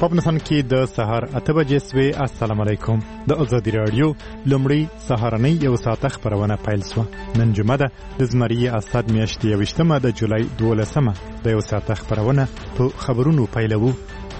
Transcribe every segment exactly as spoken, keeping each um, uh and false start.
په افغانستان کې د سهار اته بجې سوې. السلام علیکم. د ازادي راډیو لومړی سهارنۍ یو ساعته خپرونه پیل شوه. نن جمعه ده د زمري اسد میاشتې یویشتمه د جولای دولسمه. د یو ساعته خپرونه په خبرونو پیلوو.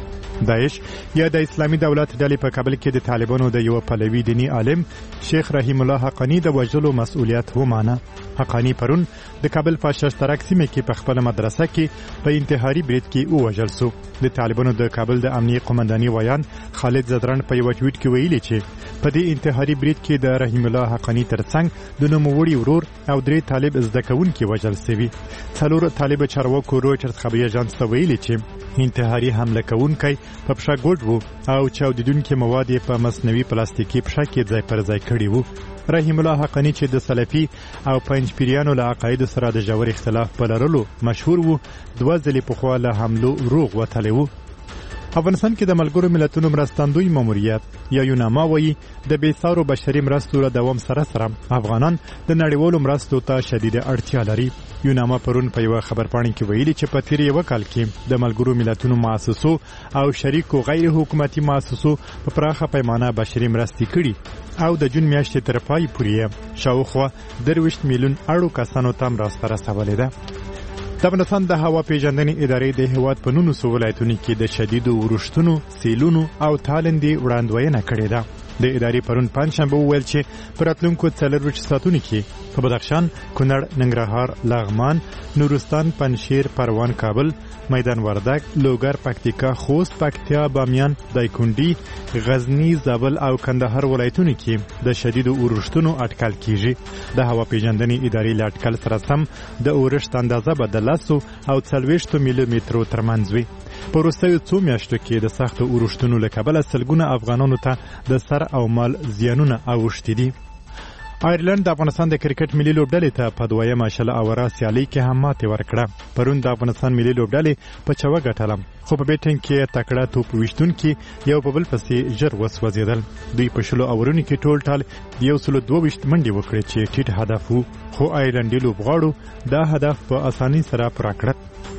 داعش یا د اسلامي دولت ډلې په کابل کې د طالبانو د یو پلوي دینی عالم شیخ رحیم الله حقانی د وژلو مسؤلیت ومانه. حقانی پرون د کابل په ششترک سیمه کې په خپل مدرسه کې په انتحاري برید کې ووژل شو. د طالبانو د کابل د امنیه قومنداني ویان خالد زدران په یو ټویټ کې ویلي چې په دې انتحاري برید کې د رحیم الله حقانی ترڅنګ د نوموړي ورور او درې طالب زده کوونکي وژل شوي. څلور طالب چارواکو رویټرز خبري اژانس ته ویلي چې انتحاري حمله کوونکی په پښه ګوډ وو او چاودیدونکي مواد یې په مصنوعي پلاستیکي پښه کې ځای پر ځای کړي وو. رحیم الله حقانی چې د سلفي او پنځ پیریانو له عقایدو سره د ژور اختلاف په لرلو مشهور وو، دوه ځلې پخوا له حملو روغ وتلی وو. افغانستان کې د ملګرو ملتونو مرستندوی ماموریت یا یوناما وایي د بېسارو بشري مرستو له دوام سره سره افغانان د نړیوالو مرستو ته شدیده اړتیا لري. یوناما پرون په یوه خبرپاڼې کې ویلي چې په تیر یو کال کې د ملګرو ملتونو مؤسسو او شریکو غیر حکومتي مؤسسو په پراخه پیمانه بشري مرستې کړي او د جون میاشتې تر پای پورې شاوخوا درویشت میلیون اړو کسانو ته مرسته رسولې ده. د افغانستان د هوا پیژندنې ادارې د هیواد په نولسو ولایتونو کې د شدیدو ورښتونو، سیلونو او تالندې وړاندوینه کړې ده. د ادارې پرون پنجشنبه وویل چې په راتلونکو څلرویشت ساعتونو کې په بدخشان، کونړ، ننګرهار، لغمان، نورستان، پنجشیر، پروان، کابل، میدان وردګ، لوګر، پکتیکا، خوست، پکتیا، بامیان، دایکنډي، غزنی، زابل او کندهار ولایتونو کې د شدیدو ورښتونو اټکل کیږي. د هوا پیژندنې ادارې له اټکل سره سم د اورښت اندازه به د لسو او څلوېښتو میلي مترو ترمنځ وي. په وروستیو څو میاشتو کې د سختو اورښتونو له کبله سلګونه افغانانو ته د سر او مال زیانونه اوښتي دي. آیرلند د افغانستان د کرکټ ملي لوبډلې ته په دویمه شل اوره سیالۍ کې هم ماتې ورکړه. پرون د افغانستان ملي لوبډلې په چوه ګټله، خو په بیټینګ کې تکړه توپ ویشتونکي یو په بل پسې ژر وسوځېدل. دوی په شلو اورونو کې ټول ټال یو سلو دوه ویشت منډې وکړې چې ټیټ هدف وو، خو آیرلنډي لوبغاړو دا هدف په اسانۍ سره پوره کړ.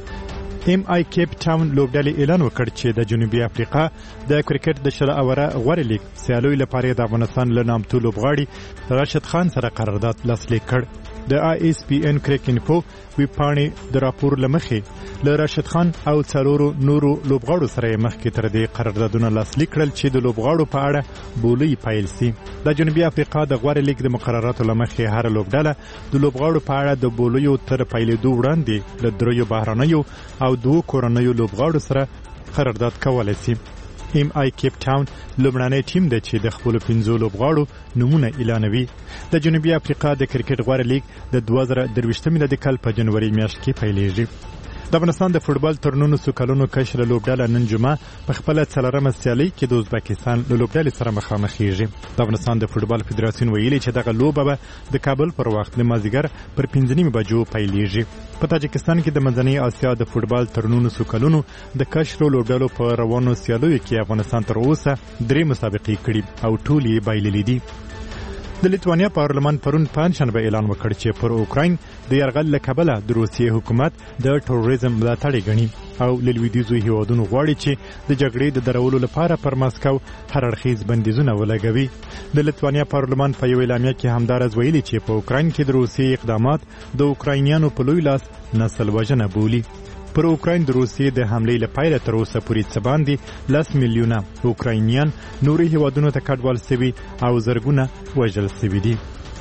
ایم آی کیپ ټاون لوبډلې اعلان وکړ چې د جنوبي افریقا د کرکټ د شل اوره غوره لیګ سیالیو لپاره د افغانستان له نامتو لوبغاړي راشد خان سره قرارداد لاسلیک کړ. د آی ایس پی ان کرک انفو ویبپاڼې د راپور له مخې له راشد خان او څلورو نورو لوبغاړو سره یې مخکې تر دې قراردادونه لاسلیک کړل چې د لوبغاړو په اړه بولۍ پیل سي. د جنوبي افریقا د غوره لیګ د مقرراتو له مخې هره لوبډله د لوبغاړو په اړه د بولیو تر پیلېدو وړاندې له دریو بهرنیو او دوو کورنیو لوبغاړو سره قرارداد کولی سي. ایم آی کیپ ټاون لومړنی ټیم دی چې د خپلو پنځو لوبغاړو نومونه اعلانوي. د جنوبي افریقا د کرکټ غوره لیګ د دوه زره درویشتم میلادي کال په جنوري میاشت کې پیلېږي. د افغانستان د فوټبال تر نولسو کلونو کشره لوبډله نن جمعه په خپله څلورمه سیالۍ کې د ازبکستان له لوبډلې سره مخامخېږي. د افغانستان د فوټبال فدراسیون ویلي چې دغه لوبه به د کابل پر وخت د مازدیګر پر پنځه نیمې بجو پیلېږي. په تاجکستان کې د منځنۍ اسیا د فوټبال تر نولسو کلونو د کشرو لوبډلو په روانو سیالیو کې افغانستان تر اوسه درې مسابقې کړي او ټول یې بایللې دي. د لیتوانیا پارلمان پرون پنجشنبه اعلان وکړ چې پر اوکراین د یرغل له کبله د روسیې حکومت د ټروریزم ملاتړ غني او له لویدیځو هیوادونو غواړي چې د جګړې د درولو لپاره پر مسکو هر اړخیز بندیزونه ولګوي. د لیتوانیا پارلمان په یو اعلامیه کې همدارز ویلي چې په اوکراین کې د روسیې اقدامات د اوکراینیانو په لوی لاس نسل وژنه بولي. پر اوکراین د روسیې د حملې له پیله تر اوسه پورې څه باندې لس میلیونه اوکراینیان نورو هیوادونو ته کډوال سوي او زرګونه وژل سوي دي.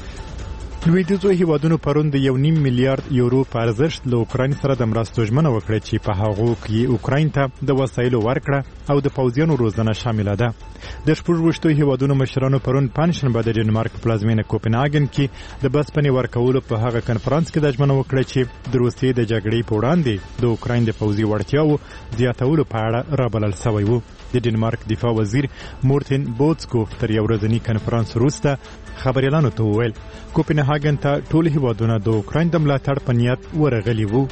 لویدیځو هیوادونو پرون د یو نیم میلیارډ یورو په ارزښت له اوکراین سره د مرستو ژمنه وکړه چې په هغو کې اوکراین ته د وسایلو ورکړه او د پوځیانو روزنه شامله ده. د شپږویشتو هیوادونو مشرانو پرون پنجشنبه د ډنمارک پلازمینه کوپنهاګن کې د بسپنې ورکولو په هغه کنفرانس کې د ژمنه وکړه چې د روسیې د جګړې په وړاندې د اوکراین د پوځي وړتیاو زیاتولو په اړه رابلل سوی و. د ډنمارک دفاع وزیر مورتن بوتسکوف تر یو ورځني کنفرانس وروسته خبريالانو ته وویل کوپنهاګن ته ټول هیوادونه د اوکراین د ملاتړ په نیت ورغلي وو.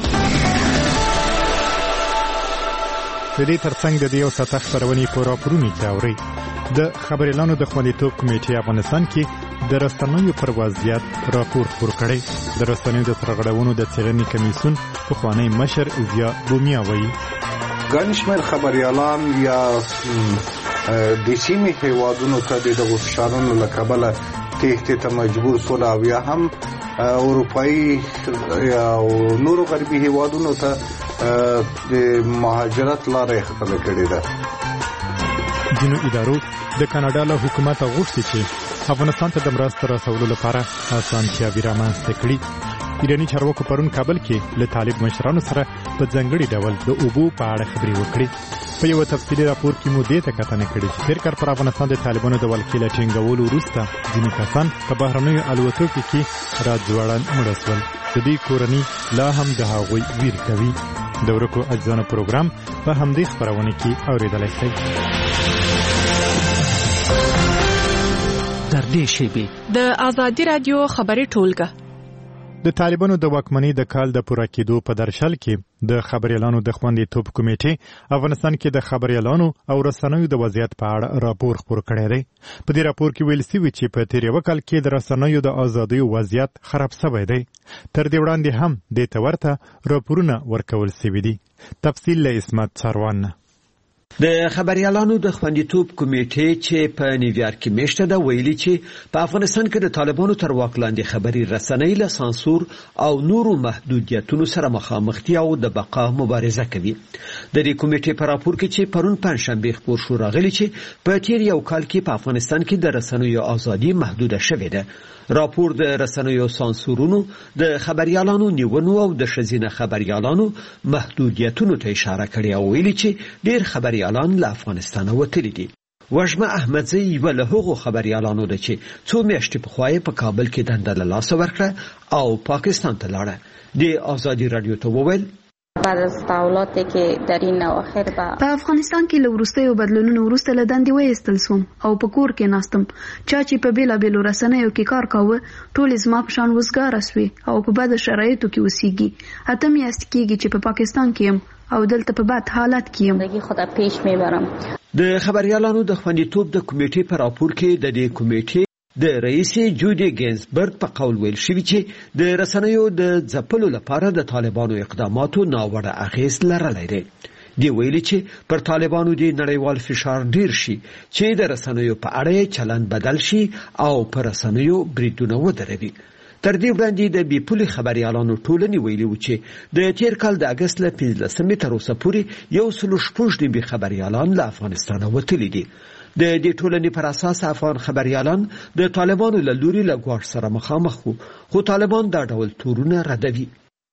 د دې ترڅنګ د دې یو ساعته خبرونې په راپورونو کې اورئ. د خبريالانو د خوندیتوب کمیټې افغانستان کې د رسنیو پر وضعیت راپور خپور کړی. د رسنیو د سرغړونو د څېړنې کمیسیون پخوانی مشر ضیا بومیا وایي ګڼ شمېر خبریالان یا د سیمې هیوادونو ته د دغو فشارونو له کبله تېښتې ته مجبور شول او یا هم اروپایي یا نورو غربي هیوادونو ته د مهاجرت لاره یې خپله کړې ده. ځینو ادارو د کاناډا له حکومته غوښتي چې افغانستان ته د مرستو رسولو لپاره اسانتیاوې رامنځته کړي. ایراني چارواکو پرون کابل کې له طالب مشرانو سره په ځانګړي ډول د اوبو په اړه خبرې وکړې. په یو تفصیلي راپور کې مو دې ته کتنه کړې چې تېر کال پر افغانستان د طالبانو د ولکې له ټینګولو وروسته ځینې کسان په بهرنیو الوتکو کې راځوړند مړه شول. د دې کورنۍ لا هم د هغوی ویر کوي. د ورکو اجزانو پروګرام په همدې خپرونه کې اورېدلی شئ. در دې شیبې د آزادي رادیو خبري ټولګه د طالبانو د واکمنۍ د کال د پوره کېدو په درشل کې د خبریالانو د خوندیتوب کمیټې افغانستان کې د خبریالانو او رسنیو د وضعیت په اړه راپور خپور کړی دی. په دې راپور کې ویل شوي چې په تېر یوه کال کې د رسنیو د ازادیو وضعیت خراب شوی دی. تر دې وړاندې هم دې ته ورته راپورونه ورکول شوي دي. تفصیل له اسمت سروان. د خبریالانو د خوندیتوب کمیټې چې په نیویارک کې میشته ده ویلي چې په افغانستان کې د طالبانو تر واک لاندې خبري رسنۍ له سانسور او نورو محدودیتونو سره مخامخ دي او د بقا مبارزه کوي. د دې کمیټې په راپور کې چې پرون پنځشنبه خپور شو راغلي چې په تیر یو کال کې په افغانستان کې د رسنیو ازادي محدوده شوې ده. راپور د رسنیو سانسورونو، د خبریالانو نیونو او د ښځینه خبریالانو محدودیتونو ته اشاره کړې او ویلي چې ډېر خبریالان له افغانستانه وتلي دي. وژمه احمدزی یوه له هغو خبریالانو ده چې څو میاشتې پخوا یې په کابل کې دنده له لاسه ورکړه او پاکستان ته لاړه. د آزادي رادیو ته وویل بعد از تحولاتی که در این اواخر با په افغانستان کې له وروستیو بدلونونو وروسته له دندې وایستل سوم او په کور کې ناستم. چا چې په بېلابېلو رسنیو کې کار کاوه ټولې زما په شان وزګاره سوې او په بده شرایطو کې اوسېږي. اته میاشتې کېږي چې په پاکستان کې یم او دلته په بد حالت کې یم. زندگی خود پیش میبرم. د خبریالانو د خوندیتوب د کمیټې په راپور کې د دې کمیټې د رئیس جودي گینزبرګ په قول ویل شوی چې د رسنیو د ځپلو لپاره د طالبانو اقداماتو ناوړه اغیز لرلی دی. دی ویلي چې پر طالبانو د نړیوال فشار ډیر شي چې د رسنیو په اړه چلند بدل شي او پر رسنیو بریدونه ودروي. تر دې وړاندې د بي پولي خبريالانو ټولنې ویلي و چې د تیر کال د اگست له پنځلسمې تر اوسه پورې یو سل شپږ نوي خبريالان له افغانستانه وتلي دي. د دې ټولنې پر اساس افغان خبريالان د طالبانو له لوري له ګواښ سره مخامخ وو، خو طالبان دا ډول تورونه ردوي.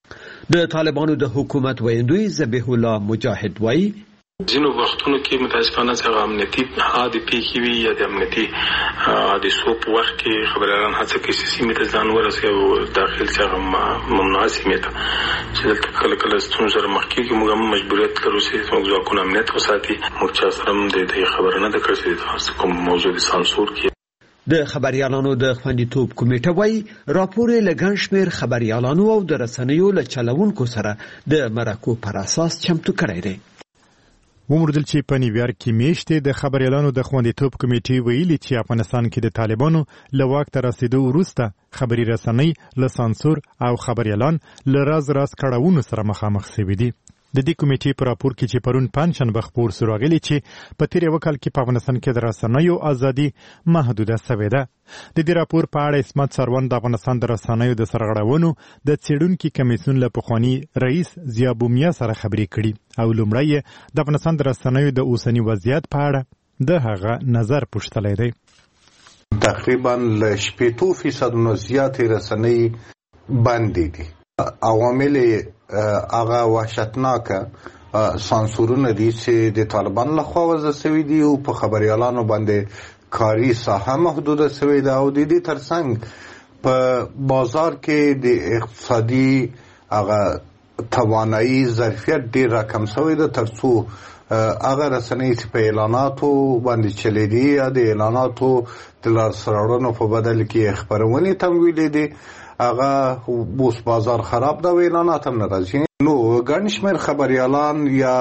د طالبانو د حکومت ویندوی ذبیح الله مجاهد وایي ځینو وختونو کې متاسفانه څنګه امنیتي حادثې پیښې وي یا د امنیتي حادثو په وخت کې خبريالان هڅه کوي چې سیمې ته ځان ورسوي او داخل څنګه ممنوع سیمې ته چې دلته کله کله ستونزې سره مخ کېږي. موږ هم مجبوریت لرو چې موږ ځواکونه امنیت وساتي. موږ چا سره هم د دې خبره نه ده کړې چې کوم موضوع د سانسور کې د خبريالانو د خوندیتوب کمیټه وایي راپور له ګڼ شمېر خبريالانو او د رسنیو له چلوونکو سره د مرکو پر اساس چمتو کړی دی. ومردل چې په نیویارک کې میشته د خبريالانو د خوندیتوب کمیټې ویلي چې افغانستان کې د طالبانو له واک ته رسیدو وروسته خبري رسنۍ له سانسور او خبريالان له راز راز کړهونو سره مخامخ شوي دي. د دې کمیټې په راپور کې چې پرون پنځشنبه خپور شو راغلي چې په تیر یو کال کې په افغانستان کې د رسنیو ازادي محدوده شوې ده. د دې راپور په اړه اسمت سروان د افغانستان د رسنیو د سرغړونو د څېړونکي کمیسیون له پخواني رئیس ضیا بومیا سره خبرې کړي او لومړی د افغانستان د رسنیو د اوسني وضعیت په اړه د هغه نظر پوښتلی دی. تقریبا له شپېتو فیصدونو زیاتې رسنۍ بندې دي. عوامل هغه وحشتناکه سانسورونه دي چې د طالبان لخوا وضع شوي دي او په خبريالانو باندې کاري ساحه محدوده شوې ده او د دې ترڅنګ په بازار کې د اقتصادي هغه توانایي ظرفیت ډېر راکم شوی ده ترڅو هغه رسنۍ چې په اعلاناتو باندې چلې دي یا د اعلاناتو د لاسته راوړنو په بدل کې خپرونې تمویلې دي هغه اوس بازار خراب ده او اعلانات هم نه راځي. نو ګڼ شمېر خبریالان یا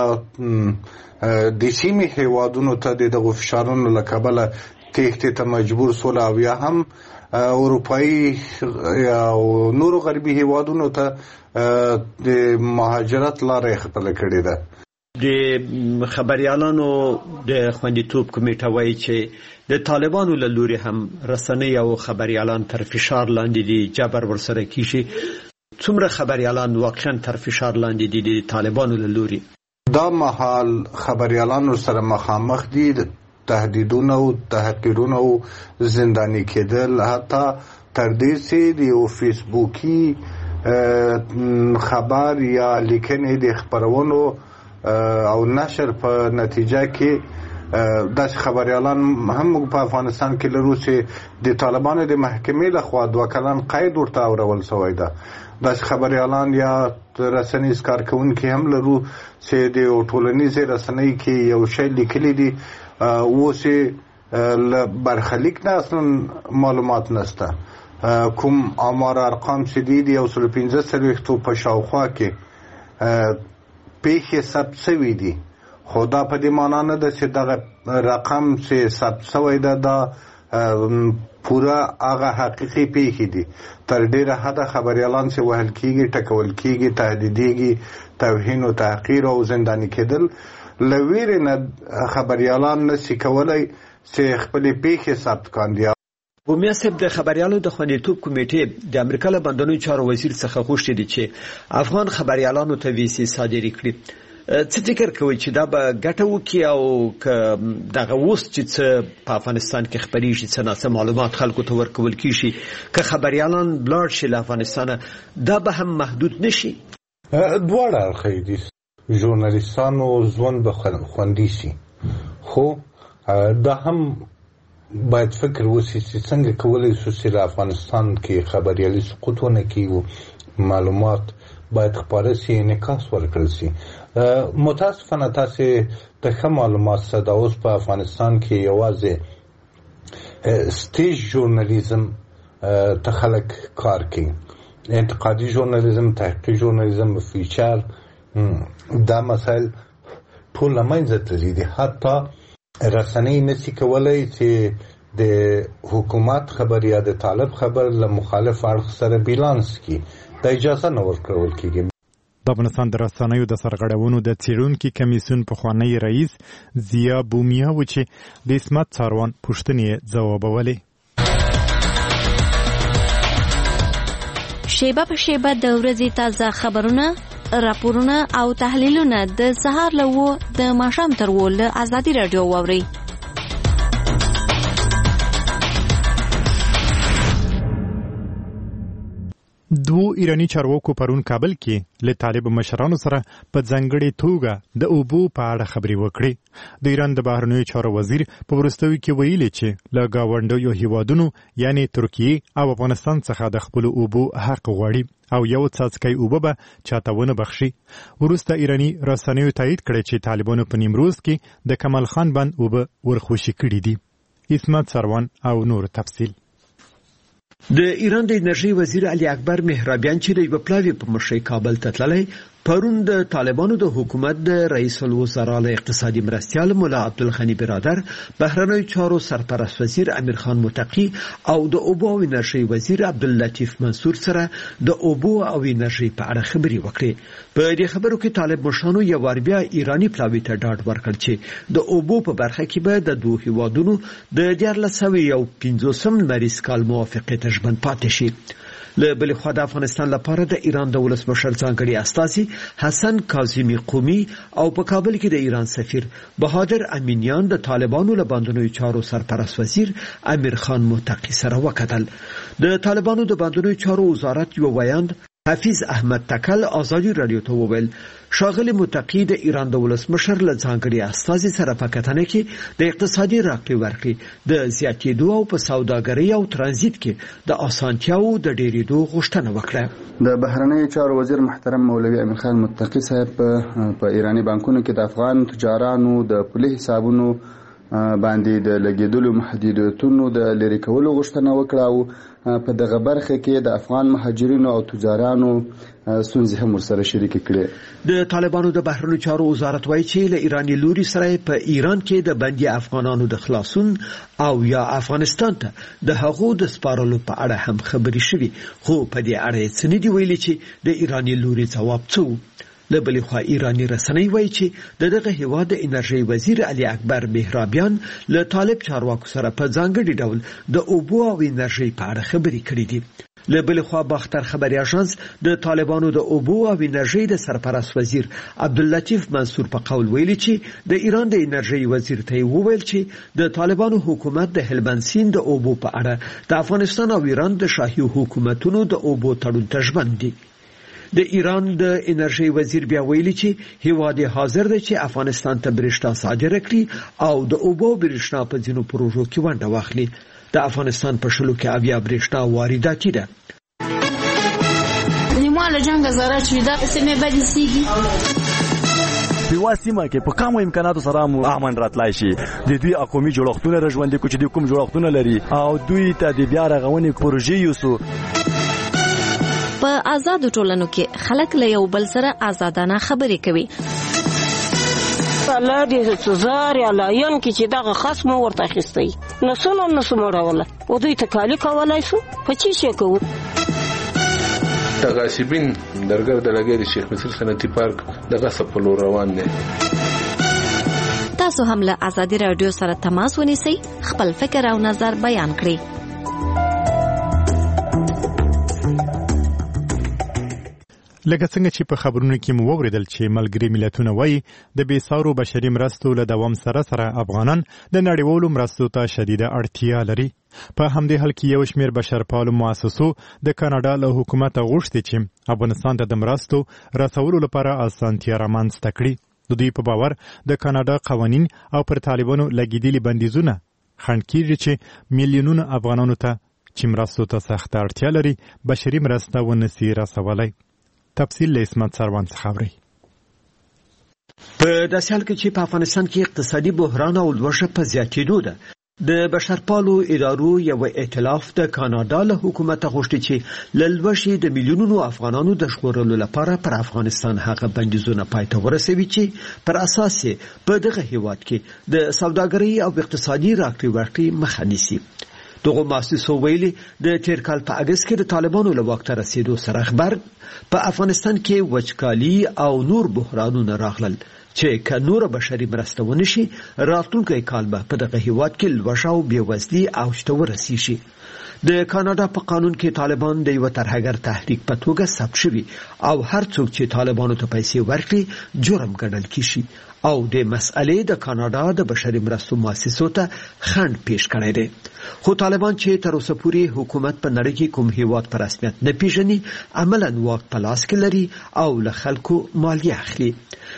د سیمې هیوادونو ته د دغو فشارونو له کبله تېښتې ته مجبور شول او یا هم اروپایي یا نورو غربي هیوادونو ته د مهاجرت لاره یې خپله کړې ده. د خبريالانو د خوندیتوب کمیټه وایي چې د طالبانو له لوري هم رسنۍ او خبريالان تر فشار لاندې دي، جبر ورسره کیږي. څومره خبريالان واقعا تر فشار لاندې دي د طالبانو له لوري؟ دا مهال خبريالانو سره مخامخ دي تهدیدونه او تحقیرونه او زندانی کېدل، حتی تر دې چې د یو فیسبوکي خبر یا لیکنې د خبرونو او نشر په نتیجه کې داسې خبريالان هم په افغانستان کې لرو چې د طالبانو د محکمې لخوا دوه کلن قید ورته اورول شوی ده. داسې خبريالان یا رسنیز کارکونکي هم لرو چې د ټولنیزې رسنۍ کې یو شی لیکلی دي، اوس برخلیک نه اصلا معلومات نشته. کوم آمار ارقام چې دي د یو سل پنځه څلوېښتو په شاوخوا کې پیښې ثبت شوي دي، خو دا په دې معنا نه ده چې دغه رقم چې ثبت شوی ده دا پوره هغه حقیقي پیښې دي. تر ډېره حده خبريالان چې وهل کېږي، ټکول کېږي، تهدیدېږي، توهین او تحقیر او زنداني کېدل، له ویرې نه خبريالان نشي کولی چې خپلې پیښې ثبت کاندي. بومیا صاحب، د خبريالو د خوندیتوب کمیټې د امریکا له بندرونو چارو وزیر څخه غوښتي دي چې افغان خبريالانو ته ویزې صادرې کړي. څه فکر کوي چې دا به ګټه وکړي او که دغه اوس چې څه په افغانستان کې خپرېږي څه ناڅه معلومات خلکو ته ورکول کېږي، که خبريالان بلاړ شي له افغانستانه دا به هم محدود نشي؟ دواړه اړخې دي، ژورنالیستانو ژوند به خوندي شي، خو دا هم باید فکر وشي چې څنګه کولی شو چې له افغانستان کې خبريالي سقوط ونه کړي، معلومات باید خپاره شي، انعکاس ورکړل شي. متاسفانه تاسې د ښه معلومات څخه دا اوس په افغانستان کې یوازې سټیج ژورنالیزم ته خلک کار کوي، انتقادي ژورنالیزم، تحقیقي ژورنالیزم، فیچر، دا مسایل ټول له منځه تللي دي. حتی رسنۍ نشي کولی چې د حکومت خبر یا د طالب خبر له مخالف اړخ سره بیلانس کړي، دا اجازه نه ورکول کېږي. د افغانستان د رسنیو د سرغړونو د څېړونکي کمیسیون پخوانی رئیس ضیا بومیا و چې د عصمت څاروان پوښتنې ځوابولې. شیبه په شیبه د ورځې تازه خبرونه، راپورونه او تحلیلونه د سهار له وو د ماښام تر وو له ازادي راډیو واورئ. دوو ایرانی چارواکو پرون کابل کې له طالب مشرانو سره په ځانګړې توګه د اوبو په اړه خبرې وکړې. د ایران د بهرنیو چارو وزیر په وروستیو کې ویلي چې له ګاونډیو هیوادونو یعنی ترکیې او افغانستان څخه د خپلو اوبو حق غواړي او یو څاڅکی اوبه به چاته ونه بخشي. وروسته ایرانی رسنیو تایید کړی چې طالبانو په نیمروز کې د کمال خان بند اوبه ورخوشي کړي دي. عصمت څاروان او نور تفصیل. د ایران د انرژي وزیر علي اکبر مهرابیان چې د یو پلاوی په مشرۍ کابل ته تللی، پرون د طالبانو د حکومت د رئیس الوزرا له اقتصادي مرستیال مولا عبدالغني برادر، بهرنیو چارو سرپرست وزیر امیر خان متقی او د اوبو او انرژي وزیر عبداللطیف منصور سره د اوبو او انرژي په اړه خبرې وکړې. په دې خبرو کې طالب مشرانو یو وار بیا ایرانی پلاوی ته ډاډ ورکړ چې د اوبو په برخه کې به د دوه هیوادونو د دیارلس سوه یو پنځوسم لمریز کال موافقې ته ژمن پاتې شي. له بلې خوا د افغانستان لپاره د ایران د ولسمشر ځانګړي استازي حسن کاظمي قومي او په کابل کې د ایران سفیر بهادر امینیان د طالبانو له بندرونو چارو سرپرست وزیر امیر خان متقی سره وکتل. د طالبانو د بندرونو چارو وزارت یو ویاند حفیظ احمد تکل ازادي رادیو ته وویل ښاغلي متقی د ایران د ولسمشر له ځانګړي استازي سره په کتنه کې د اقتصادي راکړې ورکړې د زیاتېدو او په سوداګرۍ او ترانزیت کې د اسانتیاو د ډېرېدو غوښتنه وکړه. د بهرنیو چارو وزیر محترم مولوي امیر خان متقی صاحب په ایرانی بانکونو کې د افغان تجارانو د پولي حسابونو باندې د لګیدلو محدودیتونو د لرې کولو غوښتنه وکړه او په دغه برخه کې د افغان مهاجرینو او تجارانو ستونزې هم ورسره شریکې کړې. د طالبانو د بهرنیو چارو وزارت وایي چې له ایرانی لوري سره په ایران کې د بندي افغانانو د خلاصون او یا افغانستان ته د هغو د سپارلو په اړه هم خبرې شوې، خو په دې اړه څه نه دي ویلي چې د ایرانی لوري ځواب څه و. له بلې خوا ایراني رسنۍ وایي چې د دغه هیواد د انرژۍ وزیر علي اکبر مهرابیان له طالب چارواکو سره په ځانګړي ډول د اوبو او انرژۍ په اړه خبرې کړې دي. له بلې خوا باختر خبري اژانس د طالبانو د اوبو او انرژۍ د سرپرست وزیر عبداللطیف منصور په قول ویلي چې د ایران د انرژۍ وزیر ته وویل چې د طالبانو حکومت د هلمند سیند د اوبو په اړه د افغانستان او ایران د شاهي حکومتونو د اوبو تړون ته ژمن دي. د ایران د انرژۍ وزیر بیا ویلي چې هیواد حاضر دی چې افغانستان ته برېښنا صادره کړي او د اوبو برېښنا په ځینو پروژو کې ونډه واخلي. د افغانستان په شلو کې اویا برېښنا وارداتي ده. نیماله جنگ زاره چې دا سیمه باندې سیږي په واسطه کې په کومو امکاناتو سره مو امن راتلای شي. د دوی اقومي جوړښتونه رژوندې کوي چې د کوم جوړښتونه لري او دوی ته د بیا رغونې پروژې یوسو. په آزاد ټولنو کې خلک له یو بل سره آزادانه خبرې کوي. الله دې سزار یا لاین کې چې دغه خصم ورته اخیستی نو څنګه نو سموروله او دوی ته کالی کولای شو په چی شي کوو. تغاسبین درګر د لګي د شیخ مصر صنعتي پارک دغه سپلو روان دي. تاسو هم له آزادي رادیو سره تماس ونیسئ، خپل فکر او نظر بیان کړئ. لکه څنګه چې په خبرونو کې مو ووریدل چې ملګري ملتونه وایي د بېسارو بشري مرستو له دوام سره سره افغانان د نړیوالو مرستو ته شدیده اړتیا لري. په همدې حال کې یو شمېر بشرپالو مؤسسو د کاناډا له حکومته غوښتي چې افغانستان ته د مرستو رسولو لپاره اسانتیا رامنځته کړي. د دوی په باور د کاناډا قوانین او پر طالبانو لګېدلي بندیزونه خنډ کیږي چې میلیونونه افغانانو ته چې مرستو ته سخته اړتیا لري بشري مرسته ونسي رسولی. تفصیل له اسمت سروان څخه اورئ. په داسې حال کې چې په افغانستان کې اقتصادي بحران او لوږه په زیاتېدو ده، د بشرپالو ادارو یو ائتلاف د کاناډا له حکومت غوښتي چې له لوږې د میلیونونو افغانانو د ژغورلو لپاره پر افغانستان هغه بندیزونه پای ته ورسوي چې پر اساس په دغه هیواد کې د سوداګرۍ او اقتصادي راکړې ورکړې مخه نیسي. دغه مؤسسو ویلي د تیر کال په اگست کې د طالبانو له واک ته رسیدو سره خبر په افغانستان کې وچکالي او نور بحرانونه راغلل چې که نور بشري مرسته ونشي راتلونکی کال به په دغه هیواد کې لوږه او بېوزلي اوج ته ورسیږي. د کاناډا په قانون کې طالبان د یو ترهګر تحریک په توګه ثبت شوي او هر څوک چې طالبانو ته پیسې ورکړي جرم ګڼل کیږي او د مسئلې د کاناډا د بشري مرستو مؤسسو ته خنډ پیش کړی دی. خو طالبان چې تر اوسه پورې حکومت په نړۍ کې کوم هیواد په رسمیت نه پیژني عملاً واک په لاس کې لري او له خلکو مالیه اخلي.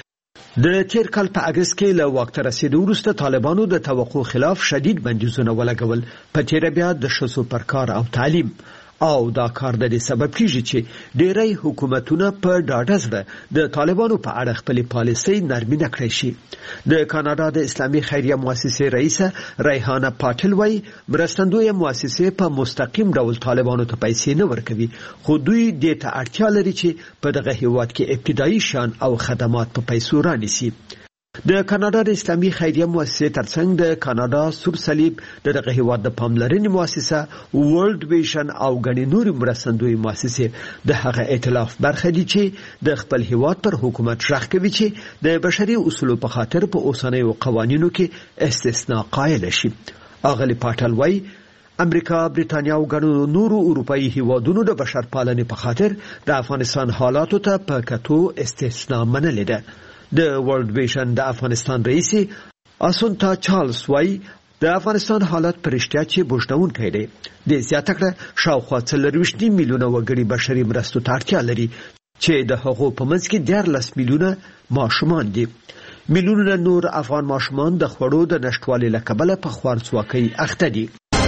د تیر کال په اگست کې له واک ته رسیدو وروسته طالبانو د توقع خلاف شدید بندیزونه ولګول، په تیر بیا د ښځو پر کار او تعلیم، او دا کار د دې سبب کیږي چې ډېری حکومتونه په ډاډه زړه د طالبانو په اړه خپلې پالیسۍ نرمي نه کړی شي. د کاناډا د اسلامي خیریه مؤسسې رئیسه ریحانه پاټل وایي مرستندویه مؤسسې په مستقیم ډول طالبانو ته پیسې نه ورکوي، خو دوی دې ته اړتیا لري چې په دغه هیواد کې ابتدایي شیان او خدمات په پیسو رانیسي. د کاناډا د اسلامي خیریه مؤسسې ترڅنګ د کاناډا سور صلیب د دغه هیواد د پاملرنې مؤسسه ورلد ویژن او غني نوري مرستندوی مؤسسې د هغه ائتلاف برخه دي چې د خپل هیواد پر حکومت ژغ کوي چې د بشري اصولو په خاطر په اوسنیو قوانینو کې استثناء قایل شي. اغلی پاټل وایي امریکا، بریتانیا او ګڼو نورو اروپایي هیوادونو د بشرپالنې په خاطر د افغانستان حالاتو ته په کتو استثناء منلې ده. د ورلد ویژن د افغانستان رئیس اسونتا چارلز وایي د افغانستان حالت پرشتیا چې بوجنونکی دی. د زیاته کړه شاوخوا څلرویشت میلیونه وګړي بشري مرستو ته اړتیا لري چې د هغو په منځ کې دیارلس میلیونه ماشومان دي. میلیونونه نور افغان ماشومان د خوړو د نشټوالي له کبله په خوارځواکۍ اخته دي.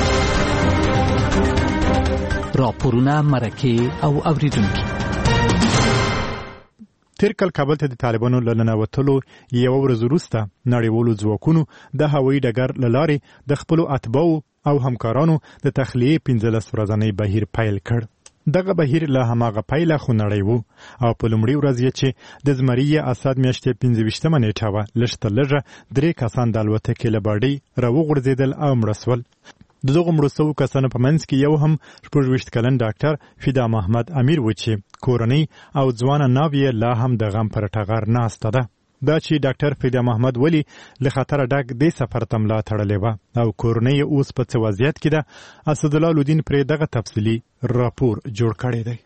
راپورونه، مرکې او اوریدونکي. تیر کال کابل ته د طالبانو له ننوتلو یوه ورځ وروسته نړیوالو ځواکونو د هوایي ډګر له لارې د خپلو اتباعو او همکارانو د تخلیې پنځلس ورځنی بهیر پیل کړ. دغه بهیر له هماغه پیله خو نړۍ و او په لومړۍ ورځ یې چې د زمري اسد میاشتې پنځه ویشتمه نیټه وه لږ تر لږه درې کسان د الوتکې له باډۍ راوغورځېدل او مړه سول. د دغو مړو سوو کسانو په منځ کې یو هم شپږ ویشت کلن ډاکټر فدا محمد امیر و چې کورنۍ او ځوانه ناویه لا هم د غم پر ټغر ناسته ده. دا چې ډاکټر فدا محمد ولی له خطر ډک د سفر تملا تړلې و او کورنۍ اوس په څه وضعیت کې ده، اسدالله لودین پرې دغه تفصیلی راپور جوړ کړی دی.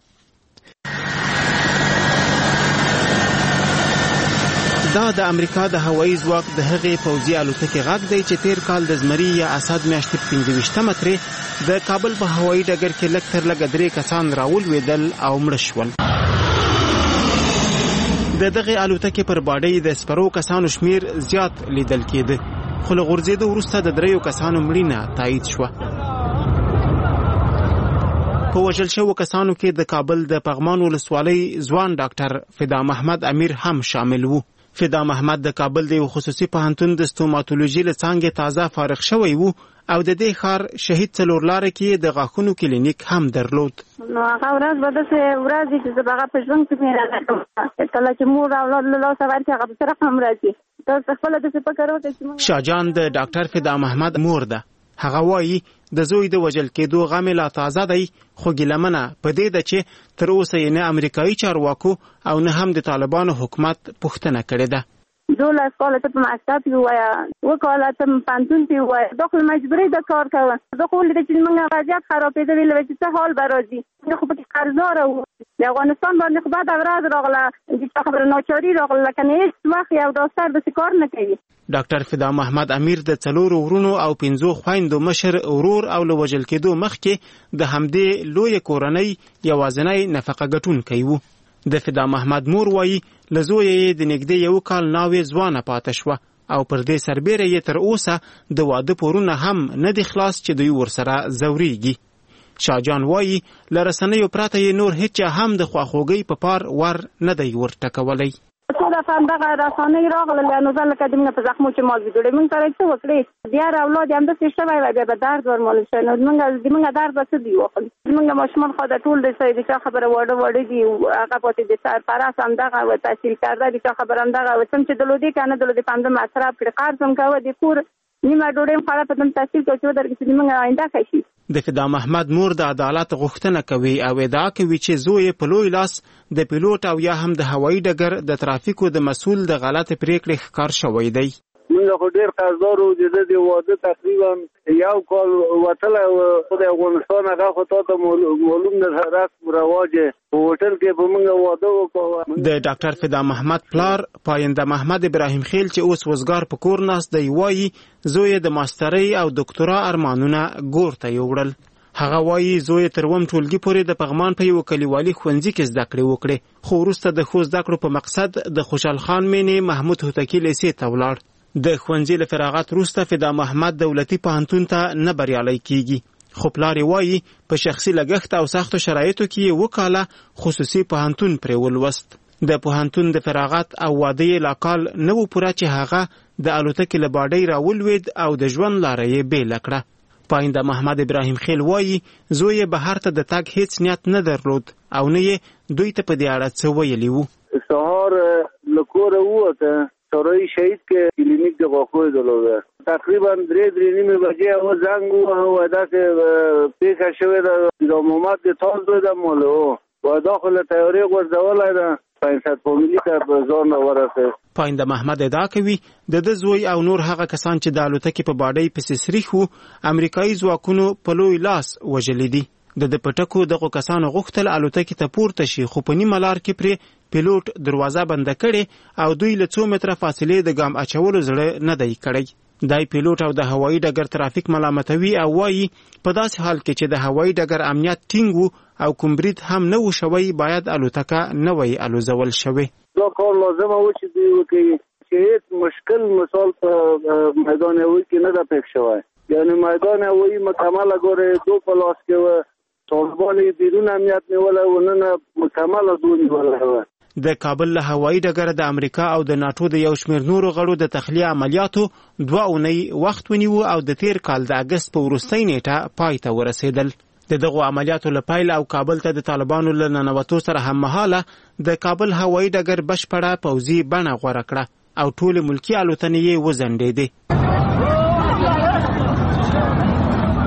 دا د امریکا د هوایي ځواک د هغې پوځي الوتکې غږ دی چې تیر کال د زمري یا اسد میاشتې په پنځه ویشتمه ترې د کابل په هوایي ډګر کې لږ تر لږه درې کسان راولوېدل او مړه شول. د دغې الوتکې پر باډۍ د سپرو کسانو شمیر زیات لیدل کېده، خو له غورځېدو وروسته د دریو کسانو مړینه تایید شوه. په وژل شوو کسانو کې د کابل د پغمان ولسوالۍ ځوان ډاکټر فدا محمد امیر هم شامل و. فدا محمد د کابل د یو خصوصي پوهنتون د ستوماتولوژي له څانګې تازه فارغ شوی و او د دې ښار شهید څلورلارې کې د غاښونو کلینیک هم درلود. نو هغه ورځ به داسې ورځ وي چې زه به هغه په ژوند کې مې راغلم، کله چې مور او اولاد له لاسه ورکړي هغه به سره هم راځي. تاسو خپله داسې فکر وکړئ چې شاهجان د ډاکټر فدا محمد مور ده. هغه وایي د زوی د وژل کېدو غم لا تازه دی، خو ګیلمنه په دې ده چې تر اوسه یې نه امریکایي چارواکو او نه هم د طالبانو حکومت پوښتنه کړې ده. دولس کاله ته په مکتب کې ووایه، اووه کاله ته په پوهنتون کې ووایه، دا خو مجبوري ده کار کوه. زه خو ولیده چې زموږ وضعیت خرابېدلی وی چې څه حال به راځي. زه خو پکې قرضداره وو، د افغانستان باندې خو بده ورځ راغله، د چا خبره ناچاري راغله، لکه نه هېڅ وخت یو ډاکټر داسې کار نه کوي. ډاکټر فدا محمد امیر د څلورو ورونو او پنځو خویندو مشر ورور او له وژل کېدو مخکې د همدې لویې کورنۍ یوازینی نفقه ګټونکی و. د فدا محمد مور وایي له زویه یې د نږدې یو کال ناوې ځوانه پاته شوه او پر دې سربیره یې تر اوسه د واده پورونه هم نه دي خلاص چې دوی ورسره ځورېږي. شاهجان وایي له رسنیو پرته یې نور هېچ هم د خواخوږۍ په پار ور نه دی ورټکولی. څو دفعه همدغه رسنۍ راغلل، نو زه لکه د موږ په زخمو چې مالګې جوړوي، موږ سره یې څه وکړې؟ بیا اولاد یې همداسې شوی وی، بیا به درد ورمالوم شوی، نو زموږ د موږ درد به څه دي واخلي؟ زموږ ماشومان خو د ټول د د چا خبره واړه واړه دي، هغه پاتې د سرپرست همدغه و، تحصیل کرده د چا خبره همدغه و، څوم چې د لودې که نه د لودې پنځه مصرف کړي، قرض هم کوه، د کور نیمه ډوډۍ هم خوړه په دم تحصیل کوي چې ودرګي چې زموږ آینده ښه شي. د فدا محمد مور د عدالت غوښتنه کوي او ادعا کوي چې زوی په لوی لاس د پیلوټ او یا هم د هوایي ډګر د ترافیکو د مسؤل د غلط پریکړې ښکار شوی دی. موږ خو ډېر قرضدار وو، د د واده تقریبا یو کال وتلی و، د افغانستان هغه خو تا ته معلوم نه رسم رواج په هوټل کې به موږ واده وکړو. د ډاکټر فدا محمد پلار پاینده محمد ابراهیم خیل چې اوس وزګار په کور ناست دی وایي زوی د ماسترۍ او دکتورا ارمانونه ګور ته یوړل. هغه وایي زوی تر اووم ټولګي پورې د پغمان په یو کلیوالي ښوونځي کې زده کړې وکړې، خو وروسته د ښو زده کړو په مقصد د خوشحال خان مینې محمود هوتکي لیسې ته ولاړ. د ښوونځي له فراغت وروسته فدا محمد دولتي پوهنتون ته نه بریالی کیږي، خو پلار یې وایي په شخصي لګښت او سختو شرایطو کې یې اووه کاله خصوصي پوهنتون پرې ولوست. د پوهنتون د فراغت او واده یې لا کال نه و پوره چې هغه د الوتکې له باډۍ راولوېد او د ژوند لاره یې بېله کړه. پاینده محمد ابراهیم خیل وایي زوی یې بهر ته د تګ هیڅ نیت نه درلود او نه یې دوی ته په دې اړه څه ویلي وو. سهار له کوره ووته، سړی شهید کې کلینیک د غاښو درلوده، تقریبا درې درې نیمې بجې هغه زنګ ووهه، داسې پېښه شوې ده، د محمد د تاز دوی ده مولو و داخل تیارې غورځولی ده، پنځه فامیلي ته په ځان ورسېد. پاینده محمد ادعا کوي د ده زوی او نور هغه کسان چې د الوتکې په باډۍ پسې سریښ وو امریکایي ځواکونو په لوی لاس وژلي دي. د د پټکو دغو کسانو غوښتل الوتکې ته پورته شي، خو په نیمه لار کې پرې پیلوټ دروازه بنده کړې او دوی له څو متره فاصلې د ګام اچولو زړه نه دی کړی. دای پیلوټ او د هوایي ډګر ترافیک ملامتوي او وایي په داسې حال کې چې د هوایي ډګر امنیت ټینګ وو او کوم برید هم نه و شوی باید الوتکه نه وای الوزول شوی. دا کار لازمه و چې دوی وکړي چې هیڅ مشکل مثال په میدان هوایي کې نه ده پېښ شوی، یعنی میدان هوایي مکمله ګوره دو په لاس کې و، طالبان یې بیرون امنیت نیولی و، نن مکمله دو نیولی و. د کابل له هوایي ډګره د امریکا او د ناټو د یو شمېر نورو غړو د تخلیه عملیاتو دوه اونۍ وخت ونیو او د تیر کال د اګست په وروستۍ نیټه پای ته ورسېدل. د دغو عملیاتو له پیل او کابل ته د طالبانو له ننوتو سره هم مهاله د کابل هوایي ډګر بشپړه پوځي بڼه غوره کړه او ټولې ملکي الوتنې یې وځنډېدې.